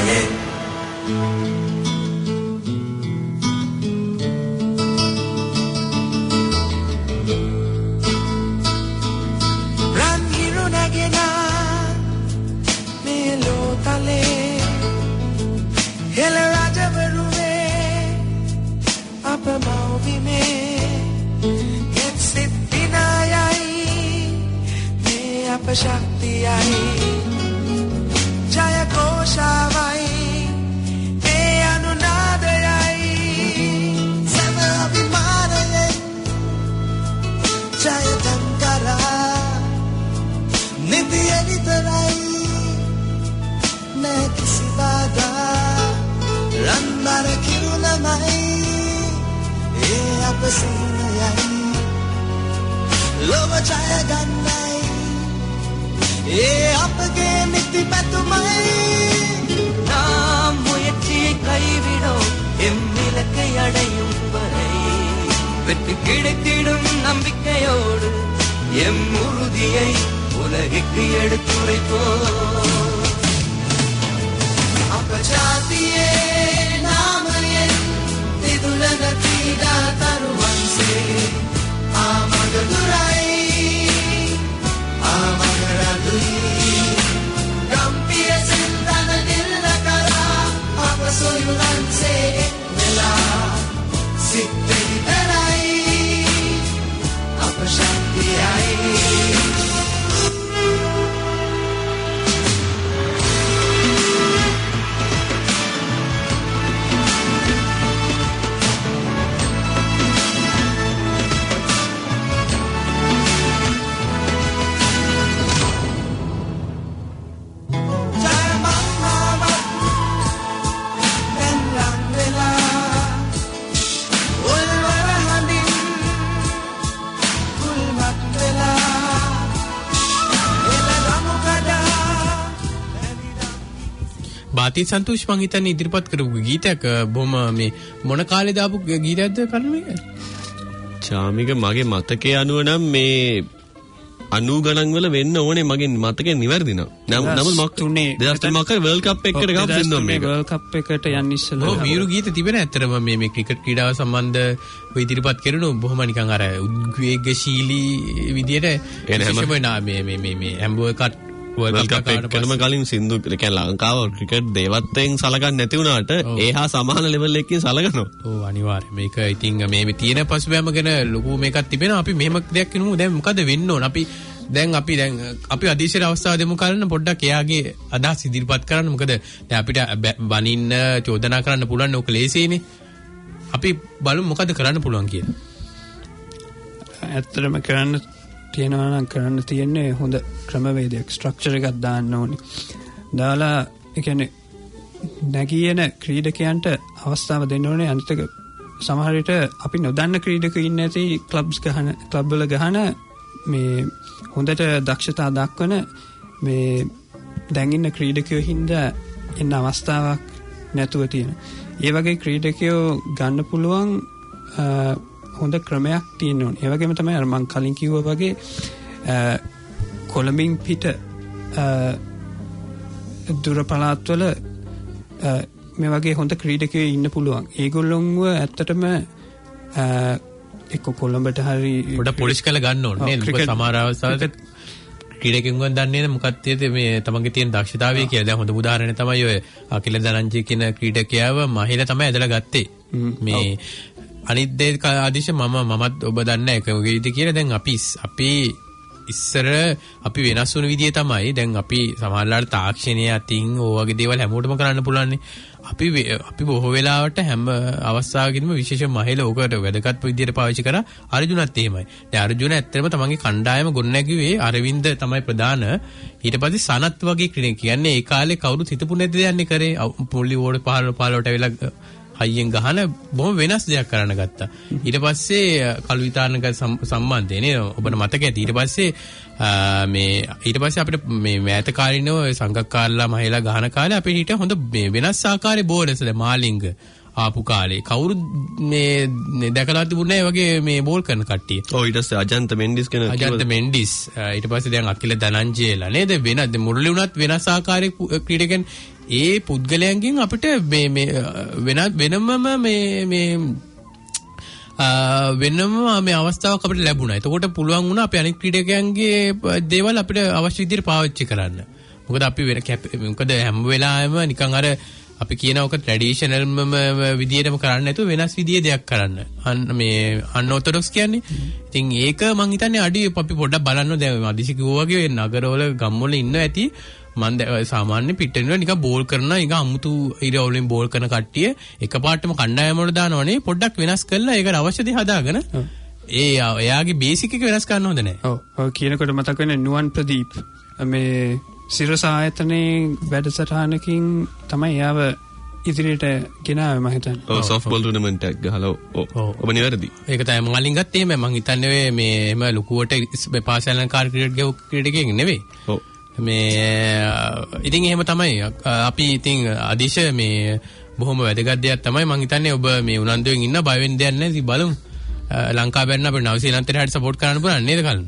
අති සන්තෝෂ් මං හිතන්නේ ඉදිරිපත් කරපු ගීතයක් බොහොම මේ මොන කාලේ දාපු ගීතයක්ද කරුණ මේක? චාමික මගේ මතකයේ අනුව නම් මේ 90 ගණන් වල වෙන්න ඕනේ මගේ මතකේ නිවැරදි නම්. නමුත් මක් 2003 වර්ල්ඩ් කප් එකකට ගාපු දෙන්නවා මේක. වර්ල්ඩ් කප් එකට යන්න ඉස්සෙල්ලා. ඔව් මීරු ගීත තිබෙන ඇත්තටම මේ ක්‍රිකට් ක්‍රීඩාව සම්බන්ධ ඔය ඉදිරිපත් කරන බොහොම නිකන් අර උද්වේගශීලී විදියට විශේෂම මේ හැම්බර්ග් කට් වර්ල්ඩ් කප් එකකම කලින් සින්දු කියන්නේ ලංකාව ක්‍රිකට් දේවත්වයෙන් සලකන්නේ නැති වුණාට ඒහා සමාන ලෙවල් එකකින් සලකනවා. ඔව් අනිවාර්යයෙන්. මේක ඉතින් මේ තියෙන පසුබෑම ගැන ලොකු මේකක් තිබෙනවා. අපි මෙහෙම දෙයක් කියමු. දැන් මොකද වෙන්න ඕන? අපි අධිශීල අවස්ථාව දෙමු කරන්න පොඩ්ඩක් එයාගේ අදහස් ඉදිරිපත් කරන්න. මොකද දැන් අපිට බනින්න චෝදනා කරන්න පුළුවන් ඕක ලේසියිනේ. අපි බලමු මොකද කරන්න පුළුවන් කියලා. ඇත්තටම කරන්න තියෙනවා නම් කරන්න තියෙන්නේ හොඳ ක්‍රමවේදයක් ස්ට්‍රක්චර් එකක් දාන්න ඕනේ. දාලා ඒ කියන්නේ නැගියන ක්‍රීඩකයන්ට අවස්ථාව දෙන්න ඕනේ. අනිත් එක සමහර විට අපි නොදන්න ක්‍රීඩකයෝ ඉන්න ඇති ක්ලබ් වල ගහන මේ හොඳට දක්ෂතා දක්වන මේ දැන් ඉන්න ක්‍රීඩකයෝ හින්දා එන්න අවස්ථාවක් නැතුව තියෙන. ඒ වගේ ක්‍රීඩකයෝ ගන්න පුළුවන් හොඳ ක්‍රමයක් තියෙන්න ඕනේ. ඒ වගේම තමයි අර මම කලින් කිව්වා වගේ කොළඹින් පිට දුර පළාත්වල මේ වගේ හොඳ ක්‍රීඩකයෝ ඉන්න පුළුවන්. ඒගොල්ලොන්ව ඇත්තටම එක්ක කොළඹට හරි පොඩ පොලිස් කළ ගන්න ඕනේ නේද? මොකද සමහර අවස්ථාවල ක්‍රීඩකයන්ගෙන් දන්නේ නැහැ මොකක්ද මේ තමන්ගේ තියෙන දක්ෂතාවය කියලා. දැන් හොඳ උදාහරණයක් තමයි ඔය අකිල දරංජි කියන ක්‍රීඩකයාව මහිලා තමයි ඇදලා ගත්තේ. මේ අනිත් දේ ආදිශ මමත් ඔබ දන්න එක වගේද කියලා. දැන් අපි ඉස්සර අපි වෙනස් වුණු විදිය තමයි දැන් අපි සමහරවිට තාක්ෂණය අතින් ඕ වගේ දේවල් හැමෝටම කරන්න පුළුවන් නේ. අපි බොහෝ වෙලාවට හැම අවස්ථාවකදීම විශේෂ මහිල ඕකට වැදගත් විදියට පාවිච්චි කරා. අර්ජුනත් එහෙමයි. දැන් අර්ජුන ඇත්තටම තමන්ගේ කණ්ඩායම ගොඩනැගුවේ අරවින්ද තමයි ප්‍රධාන. ඊට පස්සේ සනත් වගේ කෙනෙක් කියන්නේ ඒ කාලේ කවුරුත් හිතපු නැති දෙයක් කරේ. මුල්ලි ඕඩ 15ට ඇවිල්ලා හයියෙන් ගහන බොහොම වෙනස් දෙයක් කරන්න ගත්තා. ඊට පස්සේ කළු විතාරණක සම්බන්ධය නේ ඔබට මතක ඇති. ඊට පස්සේ අපිට මේ මෑත කාලිනව සංගක්කාරලා මහිලා ගහන කාලේ අපිට හිටිය හොඳ වෙනස් ආකාරයේ බෝලර්ස්ලා මාලිංග ආපු කාලේ කවුරු මේ දැකලා තිබුණේ වගේ මේ බෝල් කරන කට්ටිය. ඔව් ඊට පස්සේ අජන්ත මෙන්ඩිස් කෙනෙක්. අජන්ත මෙන්ඩිස් ඊට පස්සේ දැන් අකිල ධනංජයලා නේද වෙනද මුරලි වුණත් වෙනස් ආකාරයක ක්‍රීඩකයන් ඒ පුද්ගලයන්ගෙන් අපිට මේ වෙනම මේ වෙනම මේ අවස්ථාවක් අපිට ලැබුණා. එතකොට පුළුවන් වුණා අපි අනිත් ක්‍රීඩකයන්ගේ දේවල් අපිට අවශ්‍ය විදිහට පාවිච්චි කරන්න. මොකද අපි මොකද හැම වෙලාවෙම නිකන් අර අපි කියනවක ට්‍රැඩිෂනල්ම විදියටම කරන්නේ නැතුව වෙනස් විදියේ දෙයක් කරන්න. මේ අන්օර්තොඩොක්ස් කියන්නේ. ඉතින් ඒක මං හිතන්නේ අඩි අපි පොඩ්ඩක් බලන්න දැන් අදිසි කිව්වා වගේ නගරවල ගම්වල ඉන්න ඇති මම සාමාන්‍ය පිටේන නිකන් බෝල් කරන නිකන් අමුතු ඉරවලින් බෝල් කරන කට්ටිය එකපාරටම කණ්ඩායම වල දානවනේ පොඩ්ඩක් වෙනස් කරලා ඒකට අවශ්‍ය දේ හදාගෙන එයාගේ බේසික් එක වෙනස් කරන්න හොඳ නැහැ. ඔව් කියනකොට මතක වෙන්නේ නුවන් ප්‍රදීප් මේ සිරස ආයතනයේ වැඩසටහනකින් තමයි යාව ඉදිරියට ගෙනාවේ මම හිතන්නේ. ඔව් සොෆ්ට්බෝල් ටූර්නමන්ට් එකක් ගහලා ඔබ නිවැරදි. ඒක තමයි මලින් ගත්තේ මම හිතන්නේ මේ එම ලකුවට පාසලන කාර් ක්‍රීඩකයෙක් නෙවෙයි. ඔව්. මේ ඉතින් එහෙම තමයි අපි ඉතින් අදිශ මේ බොහොම වැදගත් දෙයක් තමයි මම හිතන්නේ ඔබ මේ උනන්දුවෙන් ඉන්න බය වෙන්න දෙයක් නැහැ. ඉතින් බලමු. ලංකාව බැන්න අපේ නවසීලන්තයට හරි සපෝට් කරන්න පුළුවන් නේද කලින්?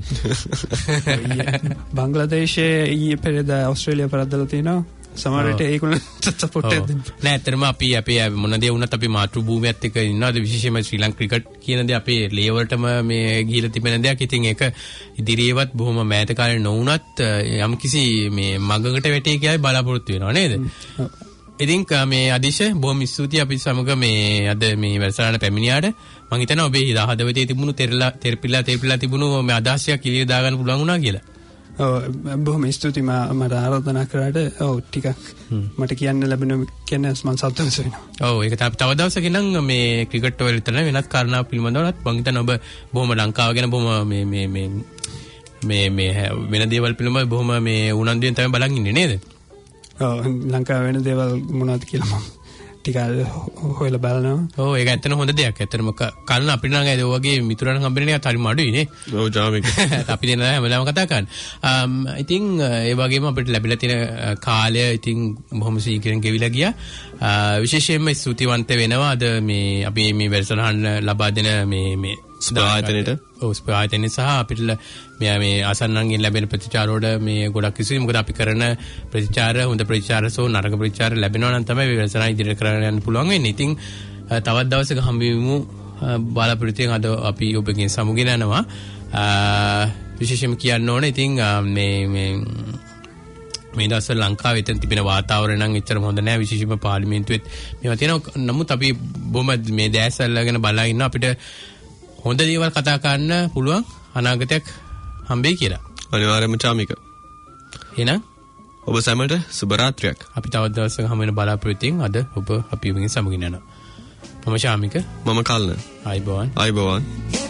බංග්ලාදේශයේ ඊයේ පෙරේදා ඕස්ට්‍රේලියාව පරද්දලා තිනවා. සමහරවිට ඒගොල්ලන්ට සපෝට් එකක් දෙන්න. නෑ ඇත්තටම අපි මොන දේ වුණත් අපි මාතෘ භූමියත් එක්ක ඉන්නවාද විශේෂයෙන්ම ශ්‍රී ලංකා ක්‍රිකට් කියන දේ අපේ ලේවලටම මේ ගිහිලා තිබෙන දෙයක්. ඉතින් ඒක ඉදිරියේවත් බොහොම මෑත කාලේ නොවුණත් යම්කිසි මේ මගකට වැටේ කියයි බලාපොරොත්තු වෙනවා නේද? ඉතින් මේ අදිශ බොහොම ස්තුතියි අපි සමග මේ අද මේ වැඩසටහන පැමිණියාට. මම හිතනවා ඔබේ හදවතේ තිබුණු තෙරපිලා තිබුණු මේ අදහසක් ඉලිය දාගන්න පුළුවන් වුණා කියලා. ඔව් බොහොම ස්තුතියි මට ආරාධනා කරාට. ඔව් ටිකක් මට කියන්න ලැබෙන කියන්නේ මම සතුටුයි වෙනවා. ඔව් ඒක තව දවසක නම් මේ ක්‍රිකට් වල විතර වෙනත් කාරණා පිළිබඳවවත් මම හිතනවා ඔබ බොහොම ලංකාව ගැන බොහොම මේ වෙන දේවල් පිළිබඳව බොහොම මේ උනන්දුවෙන් තමයි බලන් ඉන්නේ නේද? ඔව් ලංකාව වෙන දේවල් මොනවද කියලා මම ටික හොයලා බලනවා. ඔව් ඒක ඇත්තටම හොඳ දෙයක්. ඇත්තටම කලින් අපිට නම් ඒ වගේ මිතුරන් හම්බෙන්නේ නැහැ හරිම අඩුයි නේ. ඔව් ජාමික. අපි දෙන්නා හැමදාම කතා කරන්නේ. ඉතින් ඒ වගේම අපිට ලැබිලා තියෙන කාලය ඉතින් බොහොම ශීඝ්‍රයෙන් ගෙවිලා ගියා. විශේෂයෙන්ම ස්තුතිවන්ත වෙනවා අද මේ අපි මේ වැඩසටහන ලබා දෙන මේ ස්පායතනෙට ස්පායතනෙ සහ අපිට මේ ආසන්නන්ගෙන් ලැබෙන ප්‍රතිචාර වල මේ ගොඩක් කිසි මොකද අපි කරන ප්‍රතිචාර හොඳ ප්‍රතිචාර සෝ නරක ප්‍රතිචාර ලැබෙනවා නම් තමයි මේ වැඩසටහන ඉදිරියට කරගෙන යන්න පුළුවන් වෙන්නේ. ඉතින් තවත් දවසක හම්බෙමු බලාපොරොත්තුෙන් අද අපි ඔබගෙන් සමුගෙන යනවා. විශේෂයෙන්ම කියන්න ඕනේ ඉතින් මේ දවස්වල ලංකාවේ එතන තිබෙන වාතාවරණ නම් එච්චරම හොඳ නැහැ. විශේෂයෙන්ම පාර්ලිමේන්තුවෙත් මේවා තියෙනවා. නමුත් අපි බොහොම මේ දැස් අල්ලගෙන බලා ඉන්න අපිට හොඳ දේවල් කතා කරන්න පුළුවන් අනාගතයක් හම්බෙයි කියලා. අනිවාර්යයෙන්ම චාමික. එහෙනම් ඔබ සැමට සුබ රාත්‍රියක්. අපි තවත් දවසක හම් වෙන බලාපොරොත්තුෙන් අද ඔබ අපි ඔබගෙන් සමුගෙන යනවා. මම චාමික. මම කල්න. ආයිබෝවන්. ආයිබෝවන්.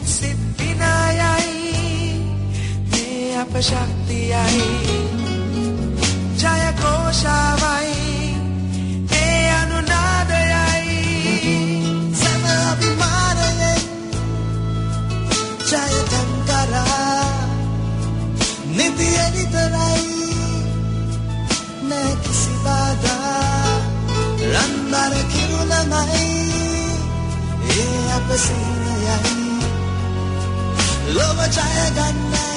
මේ අප ශක්තියයි ජය ഘോഷාවයි මේ අනුනාදයයි සම අභිමානයයි ජය තංකරා නිතිය නිතරයි නැ කිසි බාධා රන්බර කිරුළමයි ඒ අප සිහිනයයි ලොව ජය ගන්නයි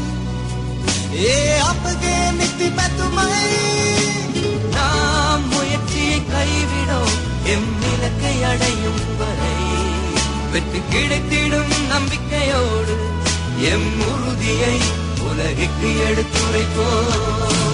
ඒ අපගේ නිති පැතුමයි நாம் முயற்சியை கைவிடும் எம்மிலக்கை அடையும் வரை வெற்றி கிடைத்திடும் நம்பிக்கையோடு எம் உறுதியை உலகுக்கு எடுத்துரைப்போம்.